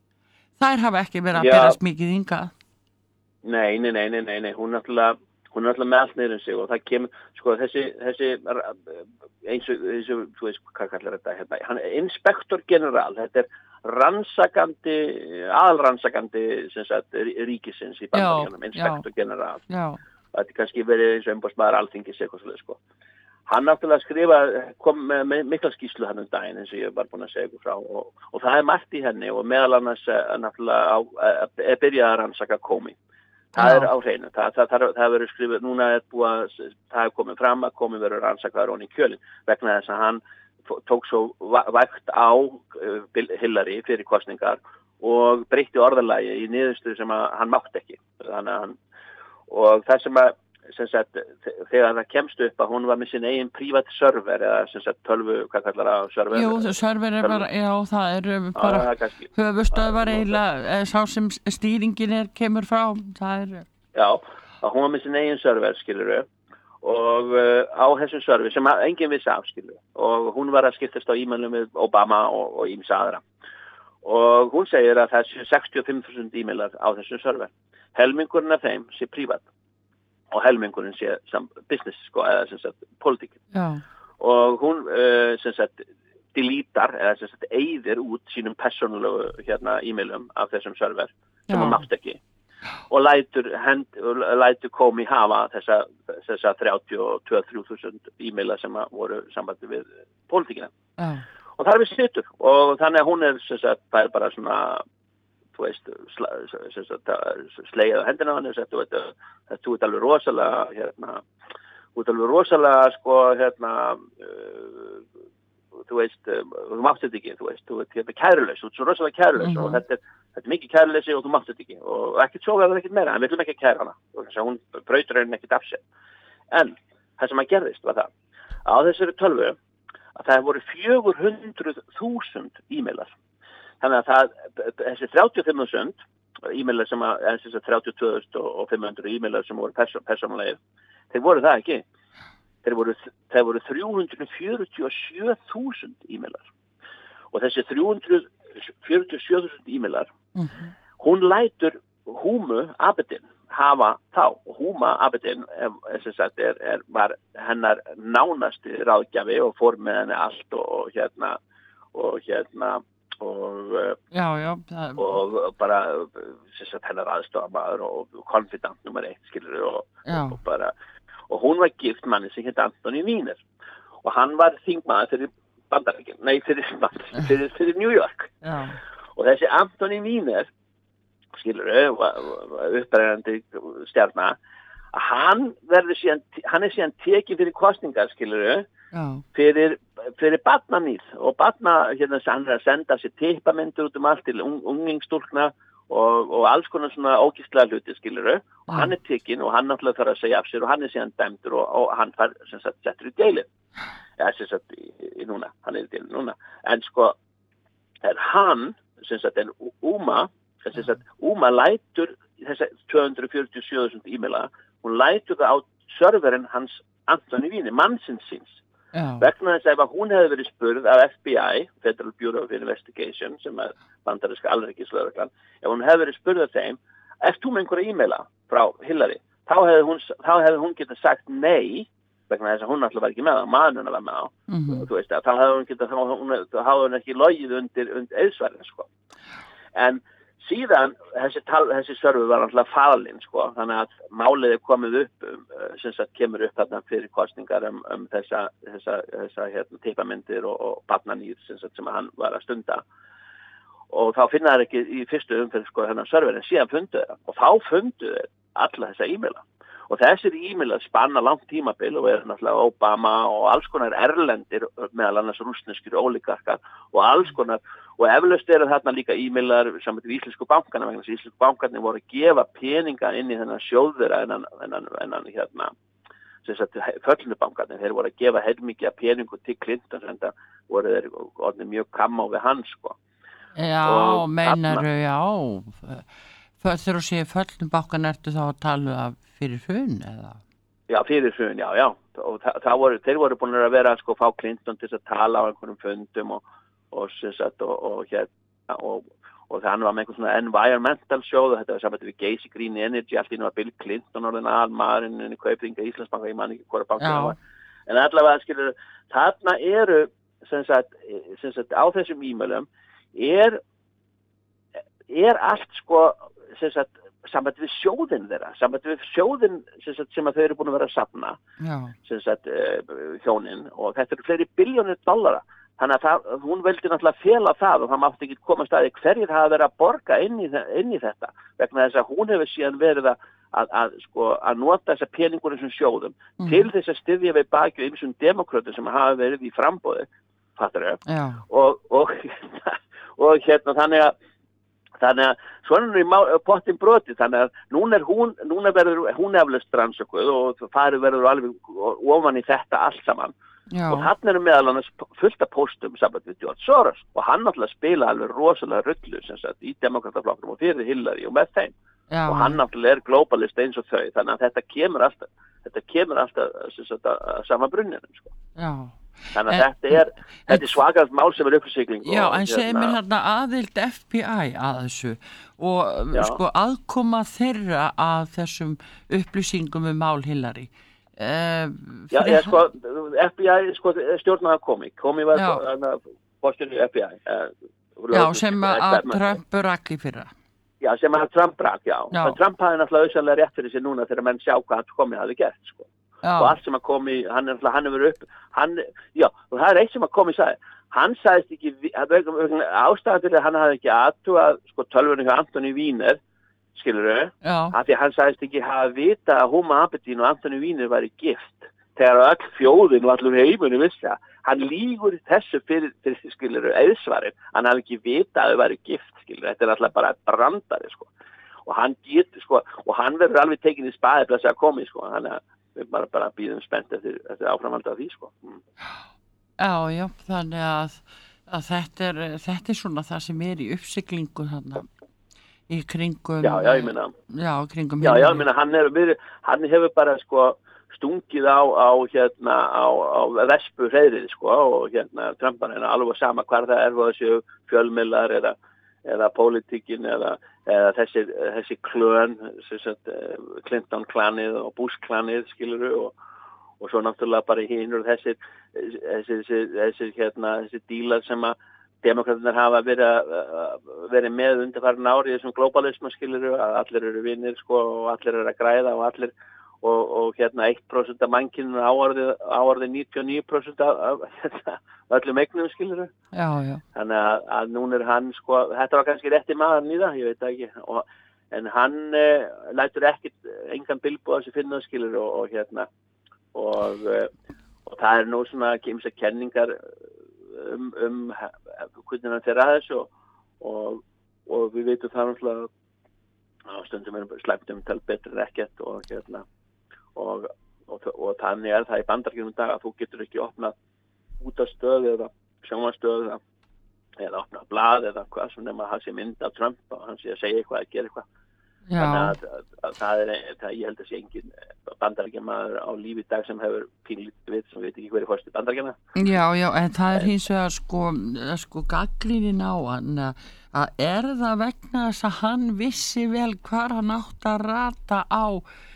Þær hafa ekki verið að berast mikið hingað. Nei, nei, nei, nei, nei, hún náttúrulega hún er alltaf með allt niður um sig og það kemur, sko, þessi, þessi, eins og, eins og, þú veist, hvað kallar þetta, hérna, hann er inspektor general, þetta er rannsakandi, aðalrannsakandi, sem sagt, ríkisins í Bandaríkjunum, inspektor general. Já. Þetta er kannski verið eins og umboðsmaður Alþingis eitthvað svolítið, sko. Hann náttúrulega skrifa, kom með, með mikla skýrslu hann um daginn, eins og ég var búin að segja ykkur frá, og, og það er margt í henni og meðal annars náttúrulega á, er byrjað að rannsaka Comey. Það já. Er á hreinu, það, það, það, það verður skrifið, núna er búið að, það er komið fram að Comey verður rannsakaður ofan í kjölinn vegna þess að hann tók svo vægt á Hillary fyrir kosningar og breytti orðalagi í niðurstöðu sem að hann mátti ekki. Þannig að hann, og það sem að, sem sagt, þegar það kemst upp að hún var með sin eigin prívat server, eða sem sagt tölvu, hvað kallar það, server? Jú, server er bara, já, það er bara höfustöðvar eiginlega, sá sem stýringin er, kemur frá, það er... Já, að hún var með sin eigin server, skilurðu, og uh, á þessum server sem enginn vissi af, skilurðu, og hún var að skiptast á e-mailum með Obama og, og ýmsa aðra. Og hún segir að það sé sextíu og fimm þúsund e-mailar á þessum server. Helmingurinn af þeim sé prívat og helmingurinn sé sem business, sko, eða sem sagt politíkin. Já. Og hún uh, sem sagt deletar, eða sem sagt eyðir út sínum persónulegu hérna e-mailum af þessum server sem hún mátt ekki. Og lætur, hend, lætur komi hafa þessa, þessa þrjátíu og tvö til þrjú þúsund e-maila sem voru sambandi við politíkina. Já. Og það er við situr, og þannig að hún er sem sagt, það er bara svona, þú veist, sla, sem sagt, slegið á hendina á hann, þú veit, þú ert alveg rosalega, hérna, þú ert alveg rosalega, sko, hérna, uh, þú veist, þú mátt þetta ekki, þú veist, þú ert hérna kærulaus, þú ert svo rosalega kærulaus mm-hmm. og þetta er, þetta er mikið kæruleysi og þú mátt þetta ekki og ekkert svo verður ekkert meira, en við viljum ekki kæra hana og þess að hún brautur henni ekkert af sér. En það sem að gerðist var það, á þessari tölvu að það voru fjögur hundruð þúsund e-mailar. Þannig að það, þessi þrjátíu og fimm þúsund e-mailar sem að, en þess að þrjátíu og tvö þúsund fimm hundruð e-mailar sem voru persónulegir, þeir voru það ekki. Þeir voru, þeir voru þrjú hundruð fjörutíu og sjö þúsund e-mailar. Og þessi þrjú hundruð fjörutíu og sjö þúsund e-mailar, mm-hmm. hún lætur Húmu Abedin hafa þá. Og Húma Abedin er, sagt, er, er, var hennar nánasti ráðgjafi og fór með henni allt og, og hérna og hérna og, já, já, það... og bara sagt, hennar aðstofamaður og konfidant nummer eitt skilur og, og bara og hún var gift manni sem hétt Anthony Weiner og hann var þingmaður fyrir Bandaríkin, nei fyrir, fyrir, fyrir New York já. Og þessi Anthony Weiner skilur upprænandi stjarna að hann verður síðan hann er síðan tekið fyrir kosningar skilur fyrir, fyrir barnanýð og barna hérna hann er að senda sér tippamindur út um allt til un, unglingstúlkna og, og alls konar svona ógíslega hluti skilur og hann er tekinn og hann náttúrulega þarf að segja af sér og hann er síðan dæmdur og, og hann fær sem sagt settur í deilin ja, sem sagt í, í núna, hann er í deilin núna en sko er hann sem sagt en Uma sem sagt Uma lætur þessa tvö hundruð fjörutíu og sjö þúsund e-maila hún lætur það á serverinn hans Anthony Weiner, mannsins síns Já. Vegna þess að ef hún hefði verið spurð af F B I, Federal Bureau of Investigation, sem er bandaríska alríkislögreglan, ef hún hefði verið spurð af þeim, ert þú með einhverja e-maila frá Hillary, þá hefði hún, þá hefði hún getað sagt nei, vegna þess að hún alltaf var ekki með það, maðurinn var með það, mm-hmm. þú veist að þá hefði hún getað, þá hefði hún ekki logið undir, undir eðsverðin, sko. En síðan, þessi, tal, þessi server var alltaf falinn, sko, þannig að málið er komið upp, um, sem sagt, kemur upp þarna fyrir kostningar um, um þessa, þessa, þessa hérna, tippamindir og, og barnanýr, sem sagt, sem hann var að stunda. Og þá finna það ekki í fyrstu umferð, sko, hennar serverin, síðan fundu það. Og þá fundu þeir alla þessa e-maila. Og þessir e-maila spanna langt tímabil og er náttúrulega Obama og alls konar erlendir, meðal annars rússneskir ólíkarkar og alls konar, og eflaust eru þarna líka e-mailar saman til íslensku bankana, vegna þess að íslensku bankarnir voru að gefa peninga inn í þennan sjóðvera en hann hérna, sem sagt, föllnubankarnir, þeir voru að gefa heilmikið peningu til Clinton, en það voru þeir orðnir mjög kamma á við hans, sko. Já, meinaru, já, þegar þú séu föllnubankan ertu þá að tala af fyrir hrun, eða? Já, fyrir hrun, já, já, og það, það voru, þeir voru búin að vera, sko, fá Clinton til að tala á einhverjum fundum og og sagt, og, og, hérna, og, og það hann var með einhvern svona environmental show og þetta var saman við Geysi Green Energy allt í nú að Bill Clinton orðin aðalmaðurinn í Kaupþingi Íslandsbanka, ég man ekki hvora banka það var en allavega skilur þarna eru sem sagt, sem sagt á þessum e-mailum er er allt sko sem sagt samband við sjóðin þeirra, samband við sjóðin sem, sagt, sem að þau eru búin að vera að safna sem sagt uh, hjónin og þetta eru fleiri biljónir dollara. Þannig að það, hún veldi náttúrulega fela það og það mátti ekki koma staði hverjir hafa verið að borga inn í, inn í þetta vegna þess að hún hefur síðan verið að, að, að, sko, að nota þessa peningur þessum sjóðum mm. til þess að styðja við baki og ymsum demokratum sem hafa verið í frambóði fattur þau og, og, og hérna þannig að Þannig að svona er pottin broti, þannig að núna er hún, núna verður hún eflaust rannsökuð og farið verður alveg ofan í þetta allt saman. Já. Og hann er meðal annars fullt af póstum samband við George Soros og hann náttúrulega spila alveg rosalega rullu sem sagt í demokrataflokknum og fyrir Hillary og með þeim. Já. Og hann náttúrulega er globalist eins og þau, þannig að þetta kemur alltaf, þetta kemur alltaf sem sagt að sama brunninum, sko. Já. Þannig að en, þetta er, þetta er svakast mál sem er upplýsingling. Já, en segir mér hérna aðild F B I að þessu og já. Sko aðkoma þeirra að þessum upplýsingum um mál Hillary. Uh, já, ég, sko, F B I sko, stjórnaði komi, komi var fórstjóri F B I. Uh, já, sem að Trump rak í fyrra. Já, sem að Trump rak, já. já. Trump hafði náttúrulega auðvitað rétt fyrir sig núna þegar menn sjá hvað hann komi hafi gert, sko. Já. Og allt sem að komi, hann er hann hefur upp, hann, já, og það er eitt sem að komi sagði, hann sagðist ekki, ástæðan fyrir að hann hafði ekki aðtúað, sko, tölvunni hjá Anthony Weiner, skilurðu, af því að hann sagðist ekki hafa vita að Huma Abedin og Anthony Weiner væri gift, þegar öll þjóðin og allur heimunni vissi að, hann lýgur þessu fyrir, fyrir skilurðu, eðsvarir, hann hafði ekki vita að þau væri gift, skilurðu, þetta er alltaf bara brandari, sko, og hann getur, sko, og hann verður alveg tekin í spaði til að komi, sko, hann er við bara, bara býðum spennt eftir, eftir áframhaldi af því, sko. Mm. Já, já, þannig að, að þetta, er, þetta er svona það sem er í uppsiglingu þarna í kringum... Já, já, ég meina. Já, kringum... Já, já, ég meina, hann, er, við, hann hefur bara, sko, stungið á, á hérna, á, á vespu hreiðrið, sko, og hérna, Trumpan hérna, alveg sama hvar það er, þessu fjölmiðlar eða eða pólitíkin eða, eða þessi, þessi klön, Clinton-klanið og Bush-klanið, skiluru, og, og svo náttúrulega bara hinur þessir, þessir, þessir, þessir, hérna, þessir dílar sem að demokraternar hafa verið, verið með undanfarin ári í þessum globalisma, skiluru, að allir eru vinnir, sko, og allir eru að græða og allir, og, og hérna eitt prósent af mannkyninu áorðið, áorðið níutíu og níu prósent af hérna, öllum eignum, skiluru. Já, já. Þannig að, að núna er hann, sko, þetta var kannski rétti maðurinn í það, ég veit ekki, og, en hann eh, lætur ekkit engan bilbúð að þessu finna, skiluru, og, og hérna, og, og það er nú svona kemsa kenningar um, um hvernig hann fer að þessu, og, og, og við veitum það náttúrulega á stundum er slæmt umtal betur en ekkert, og hérna, og, og, og þannig er það í Bandaríkjunum í dag að þú getur ekki opnað útastöð eða sjónvarpsstöð eða, eða opnað blað eða hvað sem nema að hann sé mynd af Trump og hann sé að segja eitthvað, að gera eitthvað. Já. Þannig að, að, að það er, það, ég held að sé engin Bandaríkjamaður á lífi í dag sem hefur pínlítið við sem veit ekki hverju fórst í Bandaríkjana. Já, já, en það er hins vegar sko, sko gagnrýnin á hann að er það vegna þess að hann vissi vel hvar hann átt að rata á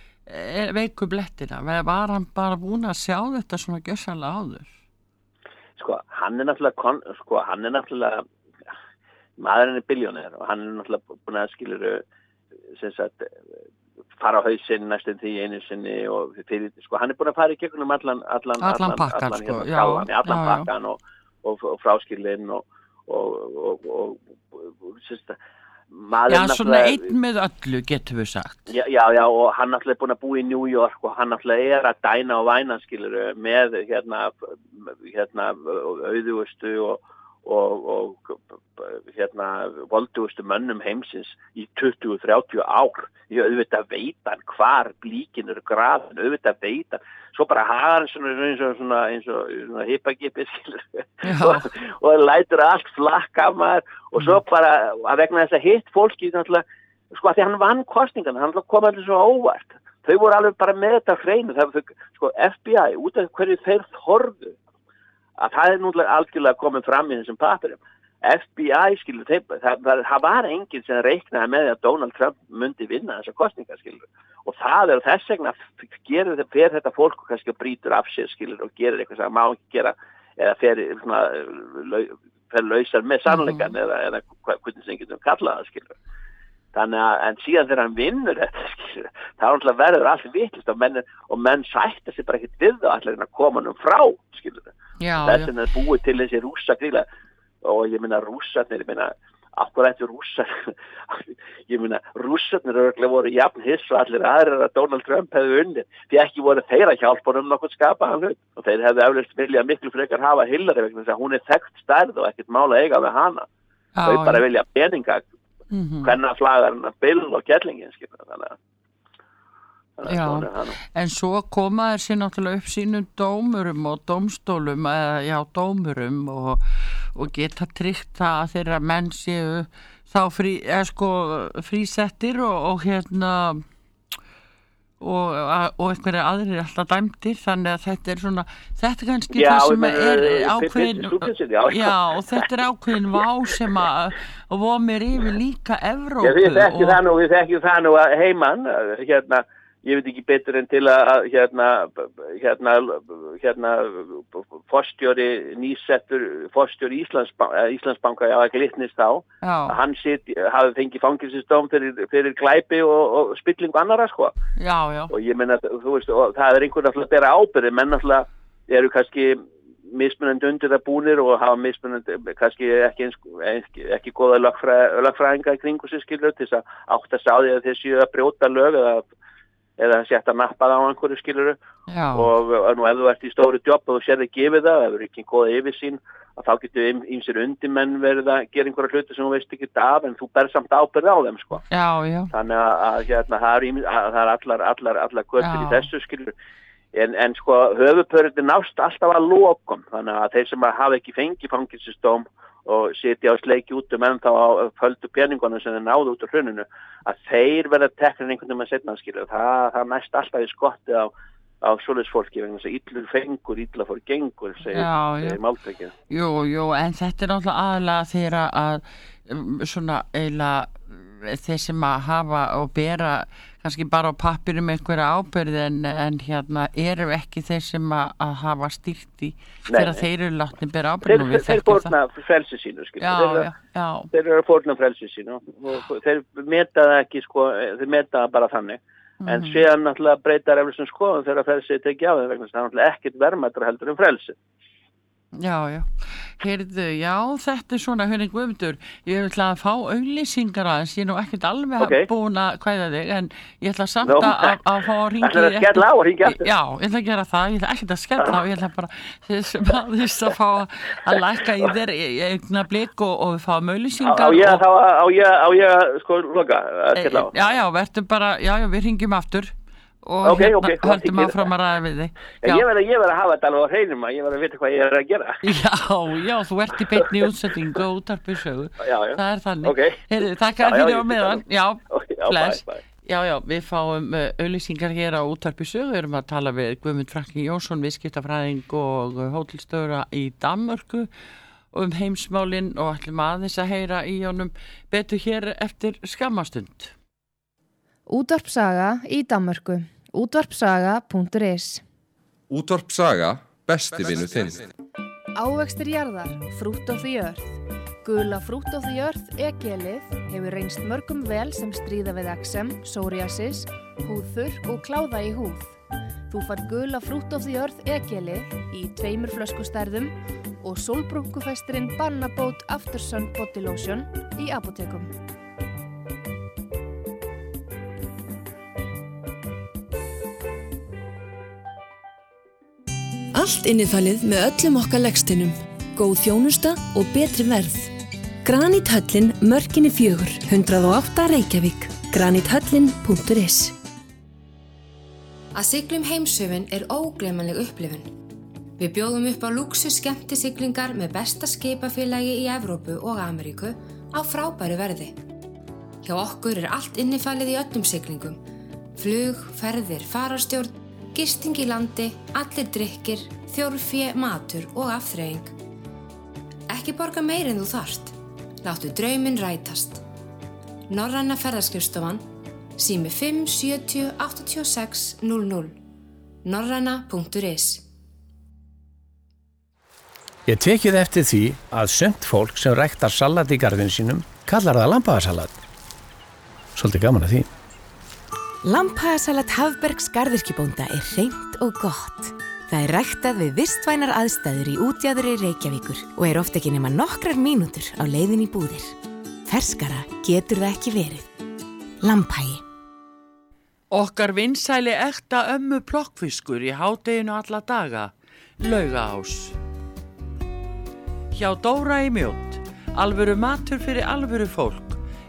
veiku blettina, var hann bara búin að sjá þetta svona gjörsamlega áður? Sko, hann er náttúrulega, sko, hann er náttúrulega, maðurinn er billjónir og hann er náttúrulega búin að skiluru, sem sagt, fara á hausinn næstum því einu sinni og fyrir, sko, hann er búin að fara í gegnum allan, allan, allan pakkan, allan, sko, já, allan, allan já, pakkan já. Og, og, og fráskilinn og, og, og, og, og, sérst, já, svona einn með öllu, getur við sagt. Já, já, já, og hann náttúrulega er búin að búa í New York og hann náttúrulega er að dæna og væna, skiluru, með, hérna, hérna, auðugustu og, og, og, hérna, voldugustu mönnum heimsins í tuttugu til þrjátíu ár. Ég auðvitað veit hann hvar blíkin eru grafin, auðvitað veit hann. Svo bara hafa hann svona eins og svona, eins og svona hippagipi, skiluru, og, og lætur allt flakka maður og svo bara að vegna þess að hitt fólki náttúrulega, sko að því hann vann kosningarna, hann kom allir svo óvart. Þau voru alveg bara með þetta hreinu, það var sko F B I, út af hverju þeir þorðu, að það er nútlega algjörlega komið fram í þessum papirum. F B I, skilur, þeir, það, það, það var enginn sem reiknaði með að Donald Trump myndi vinna þessa kosningar, skilur. Og það er þess vegna gerir þetta, fer þetta fólk og kannski brýtur af sér, skilur, og gerir eitthvað sem má ekki gera, eða fer, svona, fer lausar með sannleikan, mm-hmm. eða, eða hvernig sem getum kallað það, skilur. Þannig að, en síðan þegar hann vinnur þetta, skilur, þá verður allt vitlist og menn, og menn sætta sig bara ekkert við það allir að koma hann frá, skilur. Þess vegna er búið til þessi rússa gríla, og ég meina rússarnir, ég meina, akkur ættu rússar, ég meina, rússarnir örglega voru jafn hiss og allir aðrir að Donald Trump hefði unnið, því ekki voru þeir að hjálpa honum nokkuð skapaðan hlut, og þeir hefði eflaust viljað miklu frekar hafa Hillary vegna þess að hún er þekkt stærð og ekkert mála eiga með hana, þau bara vilja peninga, mm-hmm. hvenna flagarna Bill og Kettlingin, skilur, þannig að Já, en svo koma þeir sér náttúrulega upp sínum dómurum og dómstólum, eða já, dómurum og, og geta tryggt það að þeirra menn séu þá frí, eða sko frísettir og, og hérna og, og einhverja aðrir alltaf dæmdir, þannig að þetta er svona, þetta er kannski já, það sem men, er ákveðin já, já, og þetta er ákveðin vá sem að vomir yfir líka Evrópu. Já, við þekkjum það nú, við þekkjum það nú að heiman, hérna ég veit ekki betur en til að hérna hérna hérna forstjóri nýsettur forstjóri Íslandsbanka, Íslandsbanka já, ekki litnist þá já. Að hann sitt, hafi fengið fangelsisdóm fyrir, fyrir glæpi og, og spillingu annara sko já, já. Og ég meina þú veist og það er einhvern veginn að bera ábyrgð menn náttúrulega eru kannski mismunandi undir það búnir og hafa mismunandi kannski ekki eins, ekki, ekki góða lögfræ, lögfræðinga í kringu sig skilur til þess að átta sig á því að þeir séu að brjóta lög eða eða sett að nappa það á einhverju skiluru og, og nú ef þú ert í stóru jobb og þú sér þig gefið það, ef þú er ekki góða yfirsýn að þá getur ýmsir undirmenn verið að gera einhverja hluti sem þú veist ekki af en þú ber samt ábyrgð á þeim sko. Já, já. Þannig að, að hérna það er, að, það er allar, allar, allar göttur í þessu skiluru en, en sko höfupörðin nást alltaf að lokum þannig að þeir sem að hafa ekki fengið fangelsisdóm og sitja á sleiki út um enn þá á földu peningunum sem þeir náðu út úr hruninu að þeir verða teknir einhvern veginn að setna skilur það, það næst alltaf í skotti á, á svoleiðis fólki vegna þess að illur fengur, illa fór gengur segir, segir máltækið. Jú, jú, en þetta er náttúrulega aðalega þeirra að svona eiginlega þeir sem að hafa og bera kannski bara á pappirum einhverja ábyrgð en, en hérna eru ekki þeir sem að, að hafa stýrt í þegar þeir eru látni bera ábyrgð Þeir, þeir fórna frelsi sínu skil. Já, þeir, já, já. Þeir eru að fórna frelsi sínu og þeir meta það ekki sko, þeir meta það bara þannig mm. en síðan náttúrulega breytar eftir sem skoðum þegar frelsið tekið á þeim vegna það er náttúrulega ekkert verðmættur heldur um frelsi. Já, já, heyrðu, já, þetta er svona, Hörning Guðmundur, ég ætla að fá auglýsingar aðeins, ég er nú ekkert alveg okay. búin að kvæða þig, en ég ætla samt no. að, að fá að ringja Það er að skella á og ringja eftir. Já, ég ætla að gera það, ég ætla ekkert að skella á, ég ætla bara þess að fá að lækka í þér eigna blik og, og við fáum auglýsingar. Á ég og... þá, á ég, á ég, sko, loka, að skella á. Já, já, verðum bara, já, já, við ringjum aftur. Og okay, hérna okay, höldum áfram að ræða við þig. Ég verð að, að hafa þetta alveg á hreinum að ég verð að vita hvað ég er að gera. Já, já, þú ert í beinni útsettingu og útvarpi sögu. Já, já. Það er þannig. Okay. Heyrðu, þakka fyrir á meðan. Já, já bless. Bye, bye. Já, já, við fáum uh, auglýsingar hér á útvarpi sögu. Við erum að tala við Guðmund Franklín Jónsson, viðskiptafræðing og hótelstjóra í Danmörku um heimsmálin og ætlum aðeins að heyra í honum betur hér eftir skammastund. Útvarpsaga í Danmörku. útvarpsaga punktur is Útvarpsaga, besti vinur þinn. Ávextir jarðar, fruit of the earth. Gula fruit of the earth e-gelið hefur reynst mörgum vel sem stríða við eksem, psoriasis, húðþurrk og kláða í húð. Þú fær gula fruit of the earth e-gelið í tveimur flöskustærðum og sólbrúnkufestirinn Bannabót Aftersun Body Lotion í apótekum. Allt innifalið með öllum okkar legsteinum, góð þjónusta og betri verð. Granithöllin Mörkinni fjögur, hundrað og átta Reykjavík, granithöllin punktur is. Að sigla um heimshöfin er ógleymanleg upplifun. Við bjóðum upp á lúxus skemmtisiglingar með besta skipafélagi í Evrópu og Ameríku á frábæru verði. Hjá okkur er allt innifalið í öllum siglingum. Flug, ferðir, fararstjórn, gisting í landi, allir drykkir, þjórfé, matur og afþreying. Ekki borga meir en þú þarft. Láttu drauminn rætast. Norræna ferðaskrifstofan, sími fimm sjötíu áttatíu og sex núll núll. norræna punktur is. Ég tekið eftir því að sumt fólk sem ræktar salat í garðinu sínum kallar það lambhagasalat. Svolítið gaman að því. Lambhagasalat Hafbergs garðyrkjubónda er hreint og gott. Það er ræktað við vistvænar aðstæður í útjaðri Reykjavíkur og er oft ekki nema nokkrar mínútur á leiðin í búðir. Ferskara getur það ekki verið. Lambhagi. Okkar vinsæli ekta ömmu plokkfiskur í hádeginu alla daga. Laugaás. Hjá Dóra í Mjódd. Alvöru matur fyrir alvöru fólk.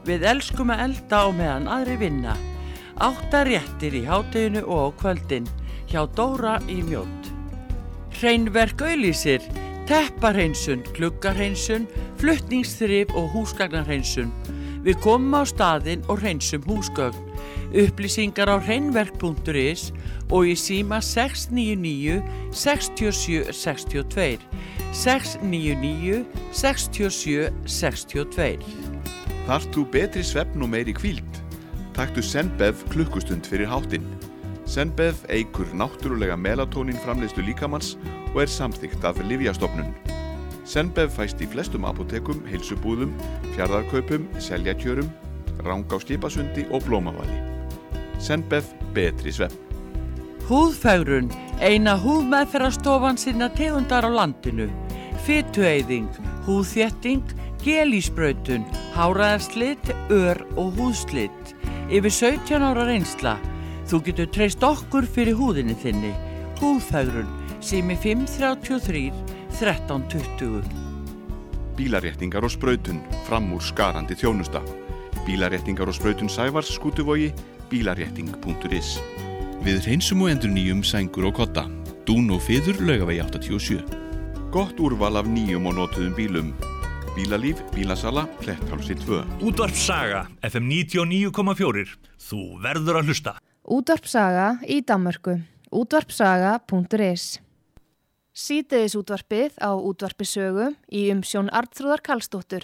Við elskum að elda á meðan aðri vinna. Átta réttir í hádeginu og kvöldin hjá Dóra í Mjódd. Hreinverk auglýsir, tepparhreinsun, gluggarhreinsun, flutningsþrif og húsgagnarhreinsun. Við komum á staðinn og hreinsum húsgögn. Upplýsingar á hreinverk punktur is og í síma sex níu níu, sex sjö sex tvö, sex níu níu, sex sjö sex tvö. Þarft þú betri svefn og meiri hvíld? Taktu Zenbev klukkustund fyrir háttinn. Zenbev eykur náttúrulega melatonín framleiðslu líkamans og er samþykkt af Lyfjastofnun. Zenbev fæst í flestum apótekum, heilsubúðum, fjarðarkaupum, seljakjörum, Rangá skipasundi og Blómavali. Zenbev betri svefn. Húðfegrun, eina húðmeðferðarstofan sinna tegundar á landinu. Fitueyðing, húðþétting, gelísbrautun, háræðarslit, ör og húðslit. Yfir sautján ára reynsla. Þú getur treyst okkur fyrir húðinni þinni. Húðfegrun, sími fimm þrjátíu og þrjú, þrettán tuttugu. Bílaréttingar og sprautun, fram úr skarandi þjónusta. Bílaréttingar og sprautun Sævars, Skútuvogi, bílarétting punktur is. Við hreinsum og endurnýjum sængur og kodda. Dún og fiður Laugavegi áttatíu og sjö. Gott úrval af nýjum og notuðum bílum. Bílalíf, bílasala, Kletthálsi tvö. Útvarp Saga, F M níutíu og níu komma fjögur. Þú verður að hlusta. Útvarp Saga í Danmörku. útvarpsaga punktur is. Síðdegis útvarpið á Útvarpi Sögu í umsjón Arnþrúðar Karlsdóttur.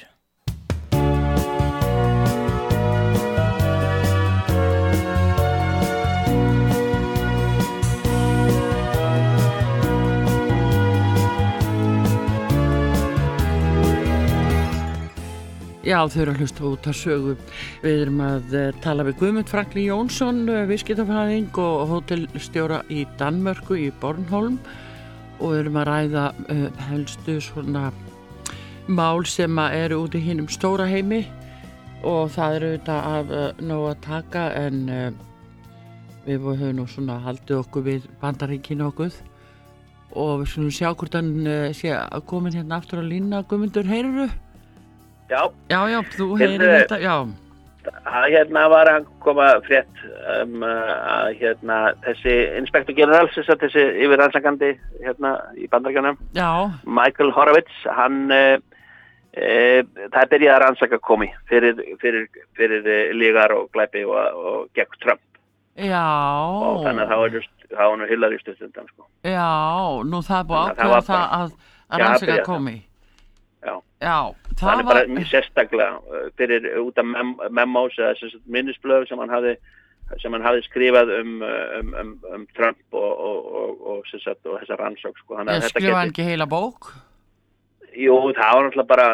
Já, þau eru að hlusta út að sögu. Við erum að uh, tala við Guðmund Franklín Jónsson, uh, viðskiptafræðing og hótelstjóra í Danmörku í Bornholm og við erum að ræða uh, helstu svona mál sem að eru út í hinum stóra heimi og það eru auðvitað af uh, nóg að taka en uh, við höfum nú svona haldið okkur við Bandaríkin okkur og við skulum sjá hvort hann uh, sé að komin hérna aftur að lína. Guðmundur, heyrðu? Já. Já, já, þú heyrir þetta, já. Það hérna var að koma frétt um að hérna þessi inspektor general, þessi yfirrannsakandi hérna í Bandaríkjunum, já. Michael Horowitz, hann e, e, það byrjaði að rannsaka komi fyrir, fyrir, fyrir lígar og glæpi og, og gegn Trump. Já. Og þannig að það var just, það var nú Hillary stundum, sko. Já, nú það er búið ákveða það, það að, að rannsaka komi. Já. Já, það, það var... bara mjög sérstaklega fyrir út af mem memos eða minnisblöð sem hann hafði sem hann hafði skrifað um, um, um, um Trump og, og, og, og, sagt, og þessa rannsók sko. Ég skrifa hann ekki heila bók? Jú, það var náttúrulega bara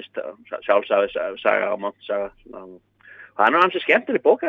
sjálfsaga og montsaga og hann var hans skemmtileg bók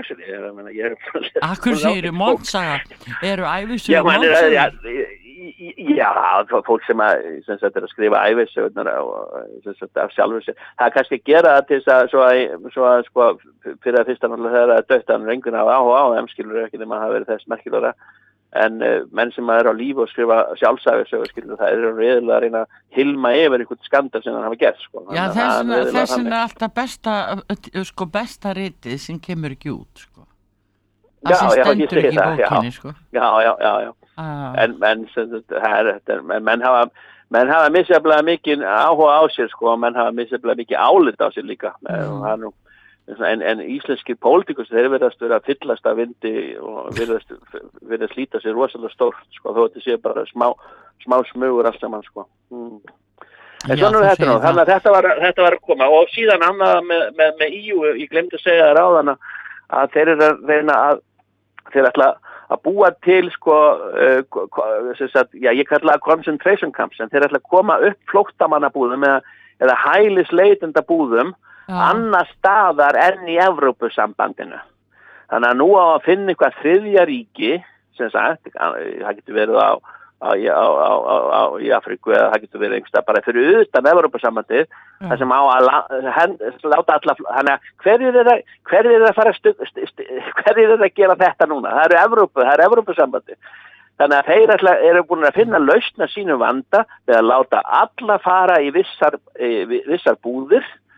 Akkur segir þið montsaga? Eru ævisögur montsaga? Já, fólk sem að, sem sagt, er að skrifa ævisögurnar af sjálfur sig. Það er kannski að gera það til þess að, svo að, svo að sko, fyrir að fyrsta náttúrulega þegar að dötta hann rengun af áhuga á þeim, skilur ekki nema að hafa verið þess merkilega. En uh, menn sem er á lífi og skrifa sjálfsævisögur, skilur, það er reyðilega að reyna að hilma yfir einhvern skandal sem hann hafa gert, sko. Já, þessin er alltaf besta, sko, besta ritið sem kemur ekki út, sko. Já, já, ég segi það, bókinni, já. Sko. Já, já, já, já. Ah. En menn, her, menn hafa, menn hafa misjaflega mikið áhuga á sér, sko, og menn hafa misjaflega mikið álit á sér líka. Mm. En, en íslenskir pólitíkus, þeir verðast vera að fyllast af vindi og verðast, verðast líta sér rosalega stórt, sko, þó þetta sé bara smá, smá smugur allt saman, sko. Mm. En svona er þetta nú, þannig að þetta var, þetta var að koma og síðan annað með, með, með E U, ég glemdi að segja það ráðana að þeir eru að reyna að þeir ætla að búa til sko, uh, sagt, já, ég kalla það concentration camps, en þeir ætla að koma upp flóttamannabúðum eða, eða hælisleitendabúðum ja. Annar staðar enn í Evrópusambandinu. Þannig að nú á að finna eitthvað þriðja ríki, sem sagt, það getur verið á, á, á, á, á, á í Afríku eða það getur verið einhverstað bara fyrir utan Evrópusambandið, ja. Það sem á að hen, láta alla, þannig að hverjir er að, hverjir er að fara stu, stu, stu, hverjir er að gera þetta núna? Það eru Evrópu, það eru Evrópusambandið. Þannig að þeir ætla, eru búin að finna lausn á sínu vanda við að láta alla fara í vissar, í vissar búðir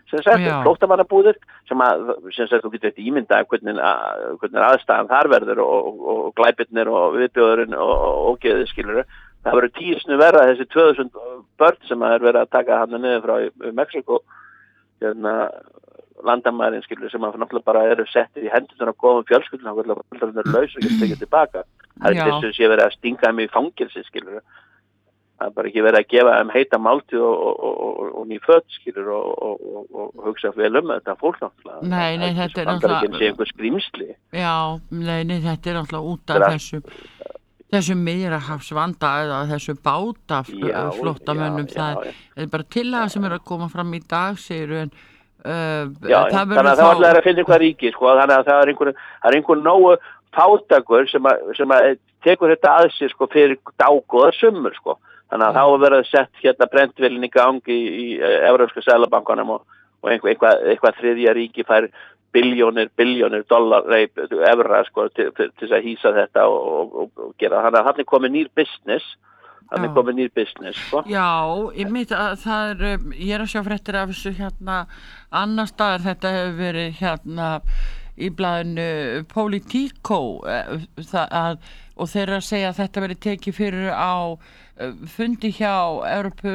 sem sagt, flóttamannabúðir sem að, sem sagt, þú getur eitt ímyndað hvernig, hvernig aðstæðan þar verður og, og, og glæpirnir og viðbjóðurinn og, og ógeðið skilur. Það verður tísnu verða þessi tvö þúsund börn sem að er verið að taka hann niður frá í, í Mexiko, hérna, landamærin skilur sem að náttúrulega bara eru settir í hendunar á góðum fjölskyldum og það er laus og getur tekið tilbaka. Það er ekki þessu sé verið að stinga þeim í fangilsi skilur. Það er bara ekki verið að gefa þeim heita máltíð og, og, og, og ný föt skilur og, og, og, og hugsa vel um þetta fólk náttúrulega. Nei, nei, þetta er náttúrulega... Það er ekki sé einhver skrýmsli. Já, nei, nei, þetta er náttúrulega út af þessu, þessu Miðjarðarhafsvanda eða þessu báta flóttamönnum. Það er bara tillaga sem er að koma fram í dag, segir en Uh, já, þannig að það var að finna eitthvað ríki sko, þannig að það er einhver, það er einhver nógu fátakur sem að, sem að tekur þetta að sér sko fyrir dágóða summur sko, þannig að þá er verið að sett hérna brentvélin í gangi í, í Evrópska seðlabankanum og, og einhver, eitthvað, eitthvað þriðja ríki fær biljónir, biljónir dollar, reyp, evra sko til, til, til að hýsa þetta og, og, og, og gera, þannig að hann er komið nýr business. Það er komið nýr business, sko. Já, ég myndi að það er, ég er að sjá fréttir af þessu hérna, annar staðar þetta hefur verið hérna í blaðinu Politico það, að, og þeir eru að segja að þetta verið tekið fyrir á fundi hjá Evrópu,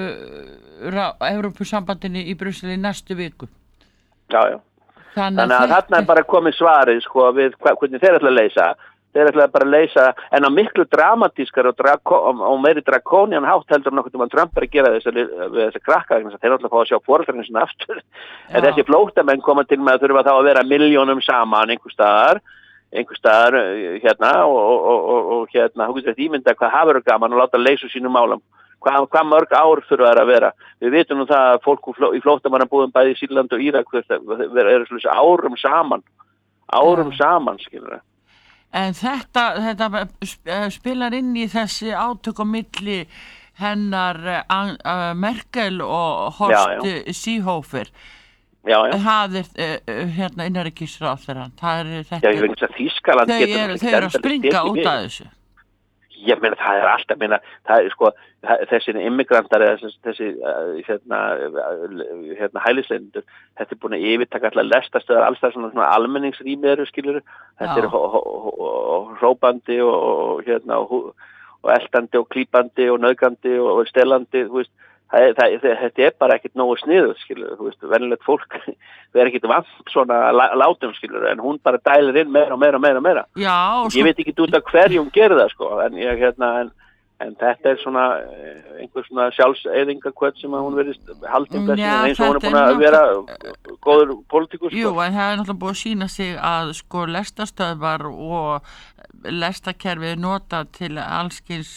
Evrópusambandinu í Brussel í næstu viku. Já, já. Þannig að, að þarna er bara komið svarið, sko, við hvernig þeir ætla að leysa Þeir ætlaði bara að leysa, en á miklu dramatískar og, drako, og meiri drakónian hátt heldur nokkuð um að Trump er að gera þess að þessi krakka, þeir ætlaði að fá að sjá foreldrarnir sinna aftur. En þessi flóttamenn koma til með að þurfa þá að vera miljónum saman einhver staðar, einhver staðar hérna og, og, og, og hérna, þú getur þetta ímynda hvað hafur gaman og láta leysa sínum málum. Hvað, hvað mörg ár þurfa þær að vera. Við vitum nú það að fólk í flóttamannabúðum bæði í Sýrland og Írak eru svona árum saman, árum saman, skilur það. En þetta, þetta spilar inn í þessi átök á milli hennar uh, Merkel og Horst Seehofer. Já, já. Það er uh, hérna innanríkisráðherrann. Það er þetta. Já, ég veit að Þýskaland getur... Þau eru, þau eru að springa út af þessu. Ég meina, það er alltaf, meina, það er sko, þessi immigrantar eða þessi, hérna, hérna, hælisleiðendur, þetta er búin að yfirtaka alltaf lestastöðar, alls það svona, svona almenningsrými eru, skilur, þetta er hrópandi og, hérna, og, og eltandi og klípandi og nauðgandi og stelandi, þú veist, það, það, þetta er bara ekkert nógu sniðuð, skilur, þú veist, venjulegt fólk, það er ekkert vant svona látum, skilur, en hún bara dælir inn meira og meira og meira og meira. Já, og ég veit ekki út af hverju hún gerir það, sko, en ég, hérna, en, en þetta er svona einhver svona sjálfseyðingakvöld sem að hún verið haldið blessin, eins og hún er búin að vera góður pólitíkur, sko. Jú, en það er náttúrulega búin að sína sig að, sko, lestastöðvar og lestakerfið nota til allskins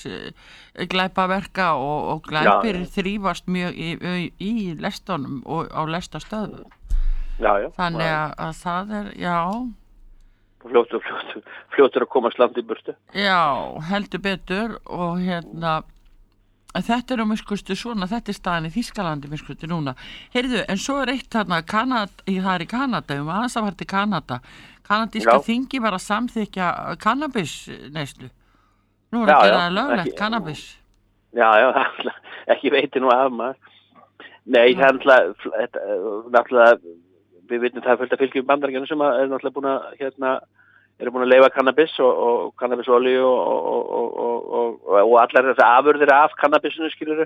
glæpaverka og, og glæpir já, já. Þrífast mjög í, í lestunum og á lestastöðum. Já, já. Þannig að, að það er, já. Fljótur, fljótur, fljótur að komast land í burtu. Já, heldur betur og hérna, þetta er á miskustu svona, þetta er staðan í Þýskalandi miskustu núna. Heyrðu, en svo er eitt þarna, Kanada, það er í Kanada, um aðeins að var til Kanada. Kanadíska þingi var að samþykja kannabis neyslu. Nú er að gera það löglegt kannabis. Já, já, ekki veiti nú af maður. Nei, það er náttúrulega, við veitum það fullt að fylgjum bandaríkjunum sem er náttúrulega búin að, hérna, eru búin að leyfa kannabis og, og kannabisolíu og, og, og, og, og, og allar þess afurðir af kannabisinu, skilur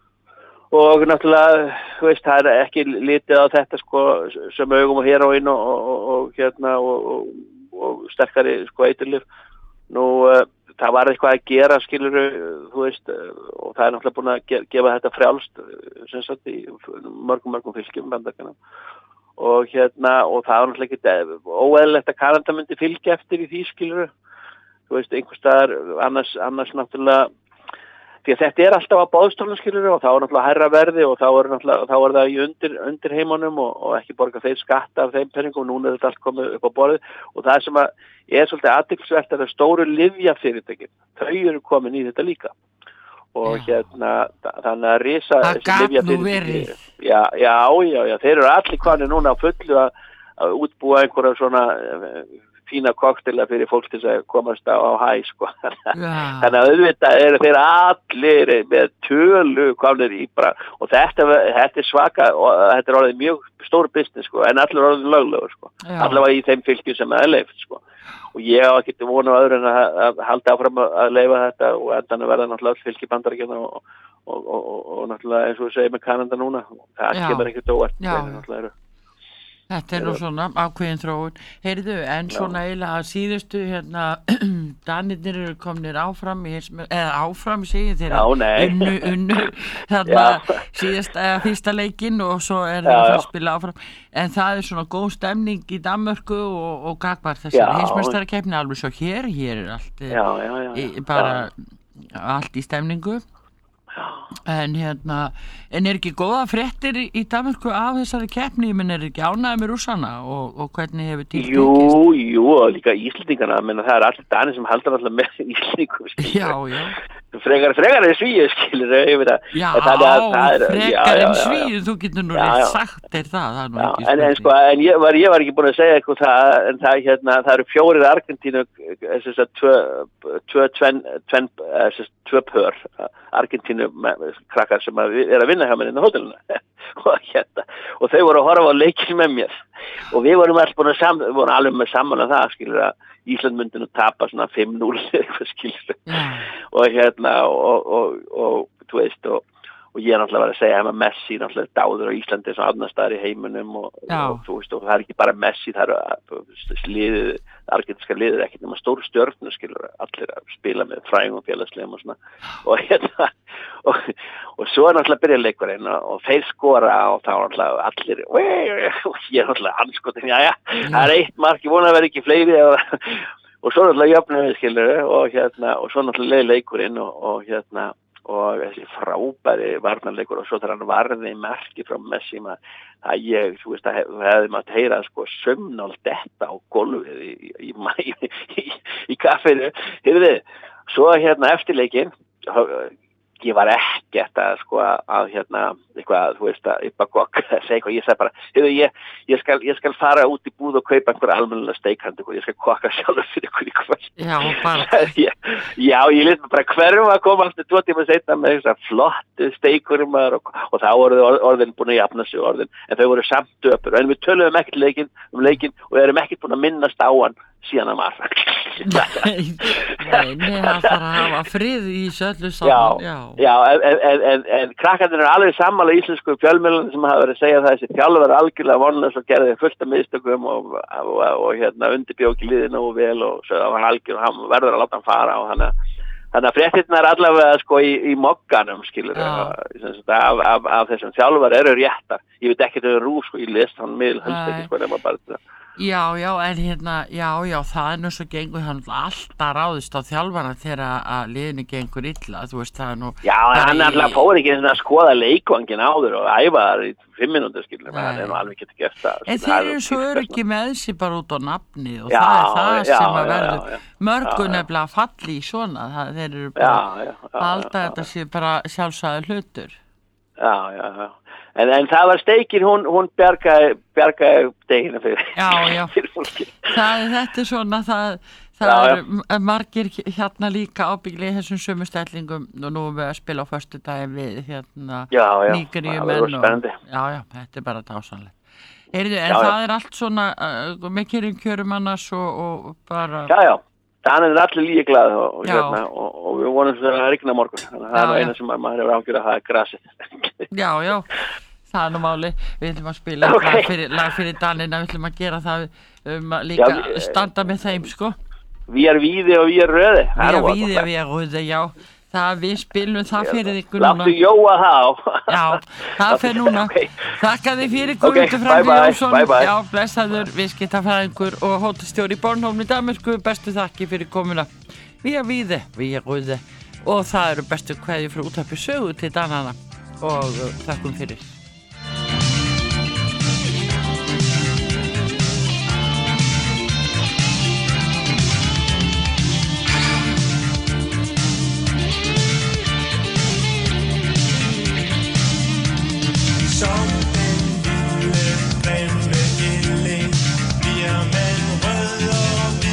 og náttúrulega, þú veist, það er ekki litið á þetta, sko, sem augum og heroín og, og, og hérna, og, og, og sterkari, sko, eiturlyf. Nú, uh, það var eitthvað að gera, skilur, þú veist, og það er náttúrulega búin að ge gefa þetta frjálst, sem sagt, í mörgum, mörgum fylgjum bandaríkjunum. Og hérna, og það var náttúrulega ekki óeðlilegt að Kanada myndi fylgja eftir í því, skilur, þú veist, einhvers staðar, annars, annars náttúrulega, því að þetta er alltaf á boðstólum, skilur, og þá er náttúrulega hærra verði og þá er náttúrulega, þá er það í undir, undir heimunum og, og ekki borga þeir skatta af þeim penningum og núna er þetta allt komið upp á borðið og það sem að er svolítið athyglisvert að það stóru lyfjafyrirtækin, þau eru komin í þetta líka og já. Hérna, þannig að risa þessi lyfjafyrirtæki, já, já, já, já, þeir eru allir konir núna á fullu að, að útbúa einhverja svona fína koktela fyrir fólk til að komast á, á hæ, sko. Þannig að auðvitað eru þeir allir með tölu komnir í bara, og þetta, þetta er svaka, og þetta er orðið mjög stór business, sko, en allir orðið löglegur, sko. Allavega í þeim fylgjum sem það er leyft, sko. Og ég á ekki vonu á öðru en að, að halda áfram að leyfa þetta og endan að verða náttúrulega öll fylgi Bandaríkjanna og, og, og, og, og náttúrulega eins og við segjum með Kanada núna. Það kemur ekkert óvart. Já, já. Þetta er nú svona ákveðin þróun. Heyrðu, en svona eiginlega að síðustu hérna, Danirnir eru komnir áfram í heimsme, eða áfram segir þeirra unnu, unnu þarna síðast eða fyrsta leikinn og svo er það að spila áfram. En það er svona góð stemning í Danmörku og, og gagvar þessari heimsmeistarakeppni alveg svo hér, hér er allt já, já, já, í, bara já. Allt í stemningu. En hérna, en er ekki góða fréttir í Danmörku af þessari keppni, menn er ekki ánægð með Rússana og, og hvernig hefur til tekist? Jú, jú, og líka Íslendingarna, menn það er allir Danir sem haldur alltaf með Íslendingum, skilur. Já, já. Frekar, frekar en Svíu, skilur, ég veit að. Já, það er, það er, frekar en Svíu, þú getur nú rétt sagt þér það, það er nú já, ekki en, en sko, en ég var, ég var ekki búin að segja eitthvað það, en það, hérna, það eru fjórir Argentínu, þess að tvö, tvö, tvenn, tvenn, þess að tvö pör, Argentínu krakkar sem að er að vinna hjá mér inn á hótelinu og hérna, og þau voru að horfa á leikinn með mér og við vorum alls búin að sam, við vorum alveg með saman að það, skilur, að Ísland myndi nú tapa svona fimm núll eitthvað, skilur, mm. og hérna og, og, og, og þú veist og og ég er náttúrulega var að segja að Messi náttúrulega dáður á Íslandi eins og annars staðar í heiminum og, og þú veist og það er ekki bara Messi, það eru liðið, argentinska liðið ekkert nema stór stjörnur, skilur, allir að spila með frægum og félagslegum og svona og hérna og, og svo er náttúrulega byrja leikurinn og, og þeir skora og þá náttúrulega allir og ég er náttúrulega anskotin, já já, það er eitt mark, ég vona að vera ekki fleiri og, og svo náttúrulega jöfnum við, skilur, og hérna og svo náttúrulega leikurinn og, og hérna og þessi frábæri varnarleikur og svo þegar hann varði merki frá Messi að ég, þú veist, að hef, hefði maður heyra sko sömnál detta á gólfið í, í, í, í, í kaffinu, hefur þið, svo hérna eftir leikinn, ég var ekkert að sko að hérna eitthvað, þú veist, að yppa gokk að segja eitthvað, ég sagði bara, hefur ég, ég skal, ég skal fara út í búð og kaupa einhver almennilega steikhand og ég skal kokka sjálfur fyrir ykkur í kvöld. Já, bara. Já, ég lét mig bara hverjum að koma aftur tvo tíma seinna með þessar flottu steikurumar og, og þá voru orðin búin að jafna sig orðin, en þau voru samt döpur, en við töluðum ekkert leikinn, um leikinn og erum ekkert búin að minnast á hann síðan að marra. Nei, nei, nei, það þarf að hafa frið í söllu saman. Já, já, en, en, en, en krakkarnir eru alveg sammála íslensku fjölmiðlunum sem hafa verið að segja það þessi þjálfur er algjörlega vonlaus og gerði fullt af mistökum og, og, og, og hérna undirbjóki liðinu og vel og svo það var algjör og hann verður að láta hann fara og hann að Þannig að fréttirnar er allavega sko í, í mokkanum, skilur, af, af, af þessum þjálfar eru réttar. Ég veit ekki þau rú, sko, ég lest hann miðl, helst ekki, sko, nema bara þetta. Já, já, en hérna, já, já, það er nú svo gengur hann alltaf ráðist á þjálfana þegar að liðinu gengur illa, þú veist, það er nú... Já, hann er alltaf fór ekki að skoða leikvangin áður og æfa þar í fimm mínútur, skilur, menn hann er nú alveg getið gert það. En þeir eru svo öryggi með sig bara út á nafni og já, það er það já, sem að verður mörgu nefnilega falli í svona, það, þeir eru bara alltaf þetta sé bara sjálfsagður hlutur. Já, já, já. En, en það var steikin, hún, hún bjargaði, bjargaði degina fyrir, já, já. fyrir fólki. Það, þetta er svona, það, það já, er já. margir hérna líka ábyggli í þessum sömu stellingum og nú erum við að spila á föstudaginn við hérna Nígeríumenn og já, já, þetta er bara dásanlegt. Heyrðu, en já, það já. er allt svona uh, með kjörum kjörum annars og, og bara... Já, já. Þannig er allir líka glað og, og, hérna, og, og við vonum að það er rigna morgun. Þannig að það er eina sem maður hefur ágjörð að það er grasið. Já, já, það er nú máli. Við ætlum að spila okay. lag, fyrir, lag fyrir Danina, við ætlum að gera það um, líka já, við, standa með þeim, sko. Við erum víði og við erum röði. Við erum víði og við erum röði, já. Það við spilum það fyrir ykkur núna. Láttu jóa þá. Já, það fyrir núna. Okay. Þakka þið fyrir Guðmundur Franklín Jónsson. Já, blessaður, viðskiptafræðingur og hótelstjóri í Bornholm í Danmörku. Bestu þakki fyrir komuna. Við erum víði, við erum rauði og það eru bestu kveðjur frá útvarpi sögu til Danana og þakkum fyrir. Som en lille brænde gilde, vi er med rød og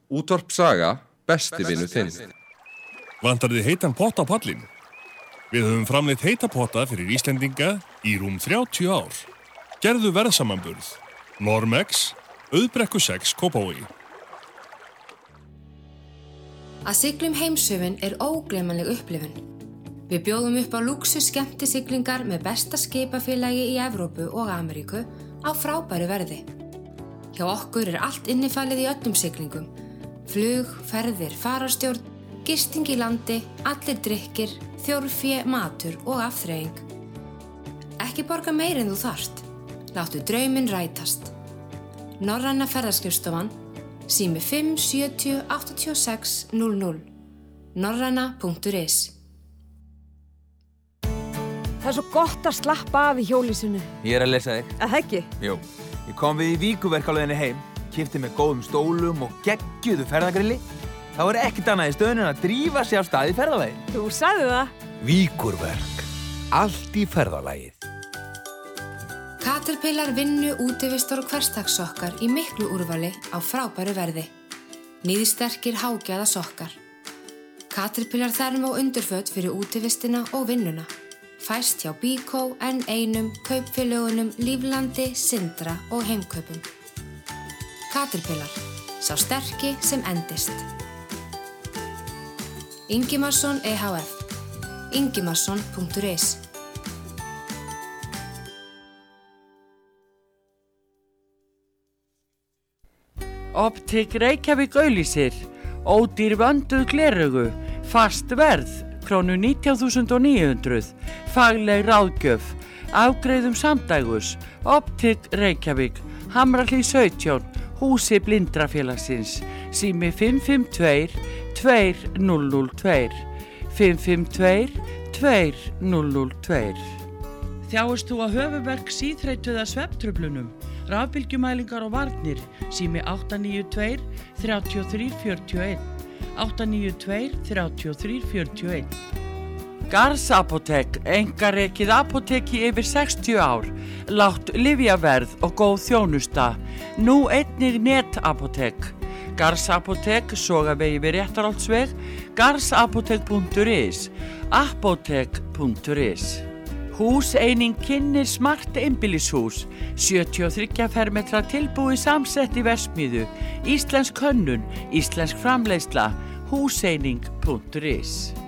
Útvarp Saga, besti vinur þinn. Vantar þið heitan pott á pallin? Við höfum framleitt heita potta fyrir Íslendinga í rúm þrjátíu ár. Gerðu verðsamanburð. Normex, Auðbrekku sex, Kópavogi. Að sigla um heimshöfin er ógleymanleg upplifun. Við bjóðum upp á lúxus skemmtisiglingar með besta skipafélagi í Evrópu og Ameríku á frábæru verði. Hjá okkur er allt innifalið í öllum siglingum. Flug, ferðir, fararstjórn, gisting í landi, allir drykkir, þjórfé, matur og afþreying. Ekki borga meir en þú þarft. Láttu drauminn rætast. Norræna ferðaskrifstofan, sími fimm sjötíu áttatíu og sex núll núll. norræna punktur is. Það er svo gott að slappa af í hjólísinu. Ég er að lesa þig. Að það ekki? Jú. Ég kom við í víkuverk á leiðinni heim, keypti með góðum stólum og geggjuðu ferðagrilli. Þá er ekkert annað í stöðunni en að drífa sig á stað í ferðalagi. Þú sagði það. Víkurverk. Allt í ferðalagið. Caterpillar vinnu, útivistar og hversdagssokkar í miklu úrvali á frábæru verði. Níðsterkir hágjaða sokkar. Caterpillar þerm og undurföt fyrir útivistina og vinnuna. Fæst hjá Bíkó, N eins, kaupfélögunum, Líflandi, Sindra og Heimkaupum. Caterpillar, sá sterki sem endist. Ingimarsson E H F, ingimarsson punktur is. Optik Reykjavík auglýsir, ódýr vönduð gleraugu, fast verð, krónu nítján þúsund níu hundruð, fagleg ráðgjöf, afgreiðum samdægus, Optik Reykjavík, Hamrahlíð sautján, húsi Blindrafélagsins, sími fimm fimm tvö tvö núll núll tvö, fimm fimm tvö tvö núll núll tvö. Þjáist þú að höfuðverk, síþreytu eða svefntruflunum? Rafbylgjumælingar og varnir, sími átta níu tvö þrjú þrjú fjögur eitt, átta níu tvö þrjú þrjú fjögur eitt. Garðs apótek, einkarekið apóteki yfir sextíu ár, lágt lyfjaverð og góð þjónusta. Nú einnig netapótek. Garðs apótek, Sogavegi við Réttarholtsveg, garðsapótek punktur is, apótek punktur is. Húseining kynnir smart einbýlishús, sjötíu og þriggja fermetra tilbúið samsett í verksmiðju, íslensk hönnun, íslensk framleiðsla, húseining punktur is.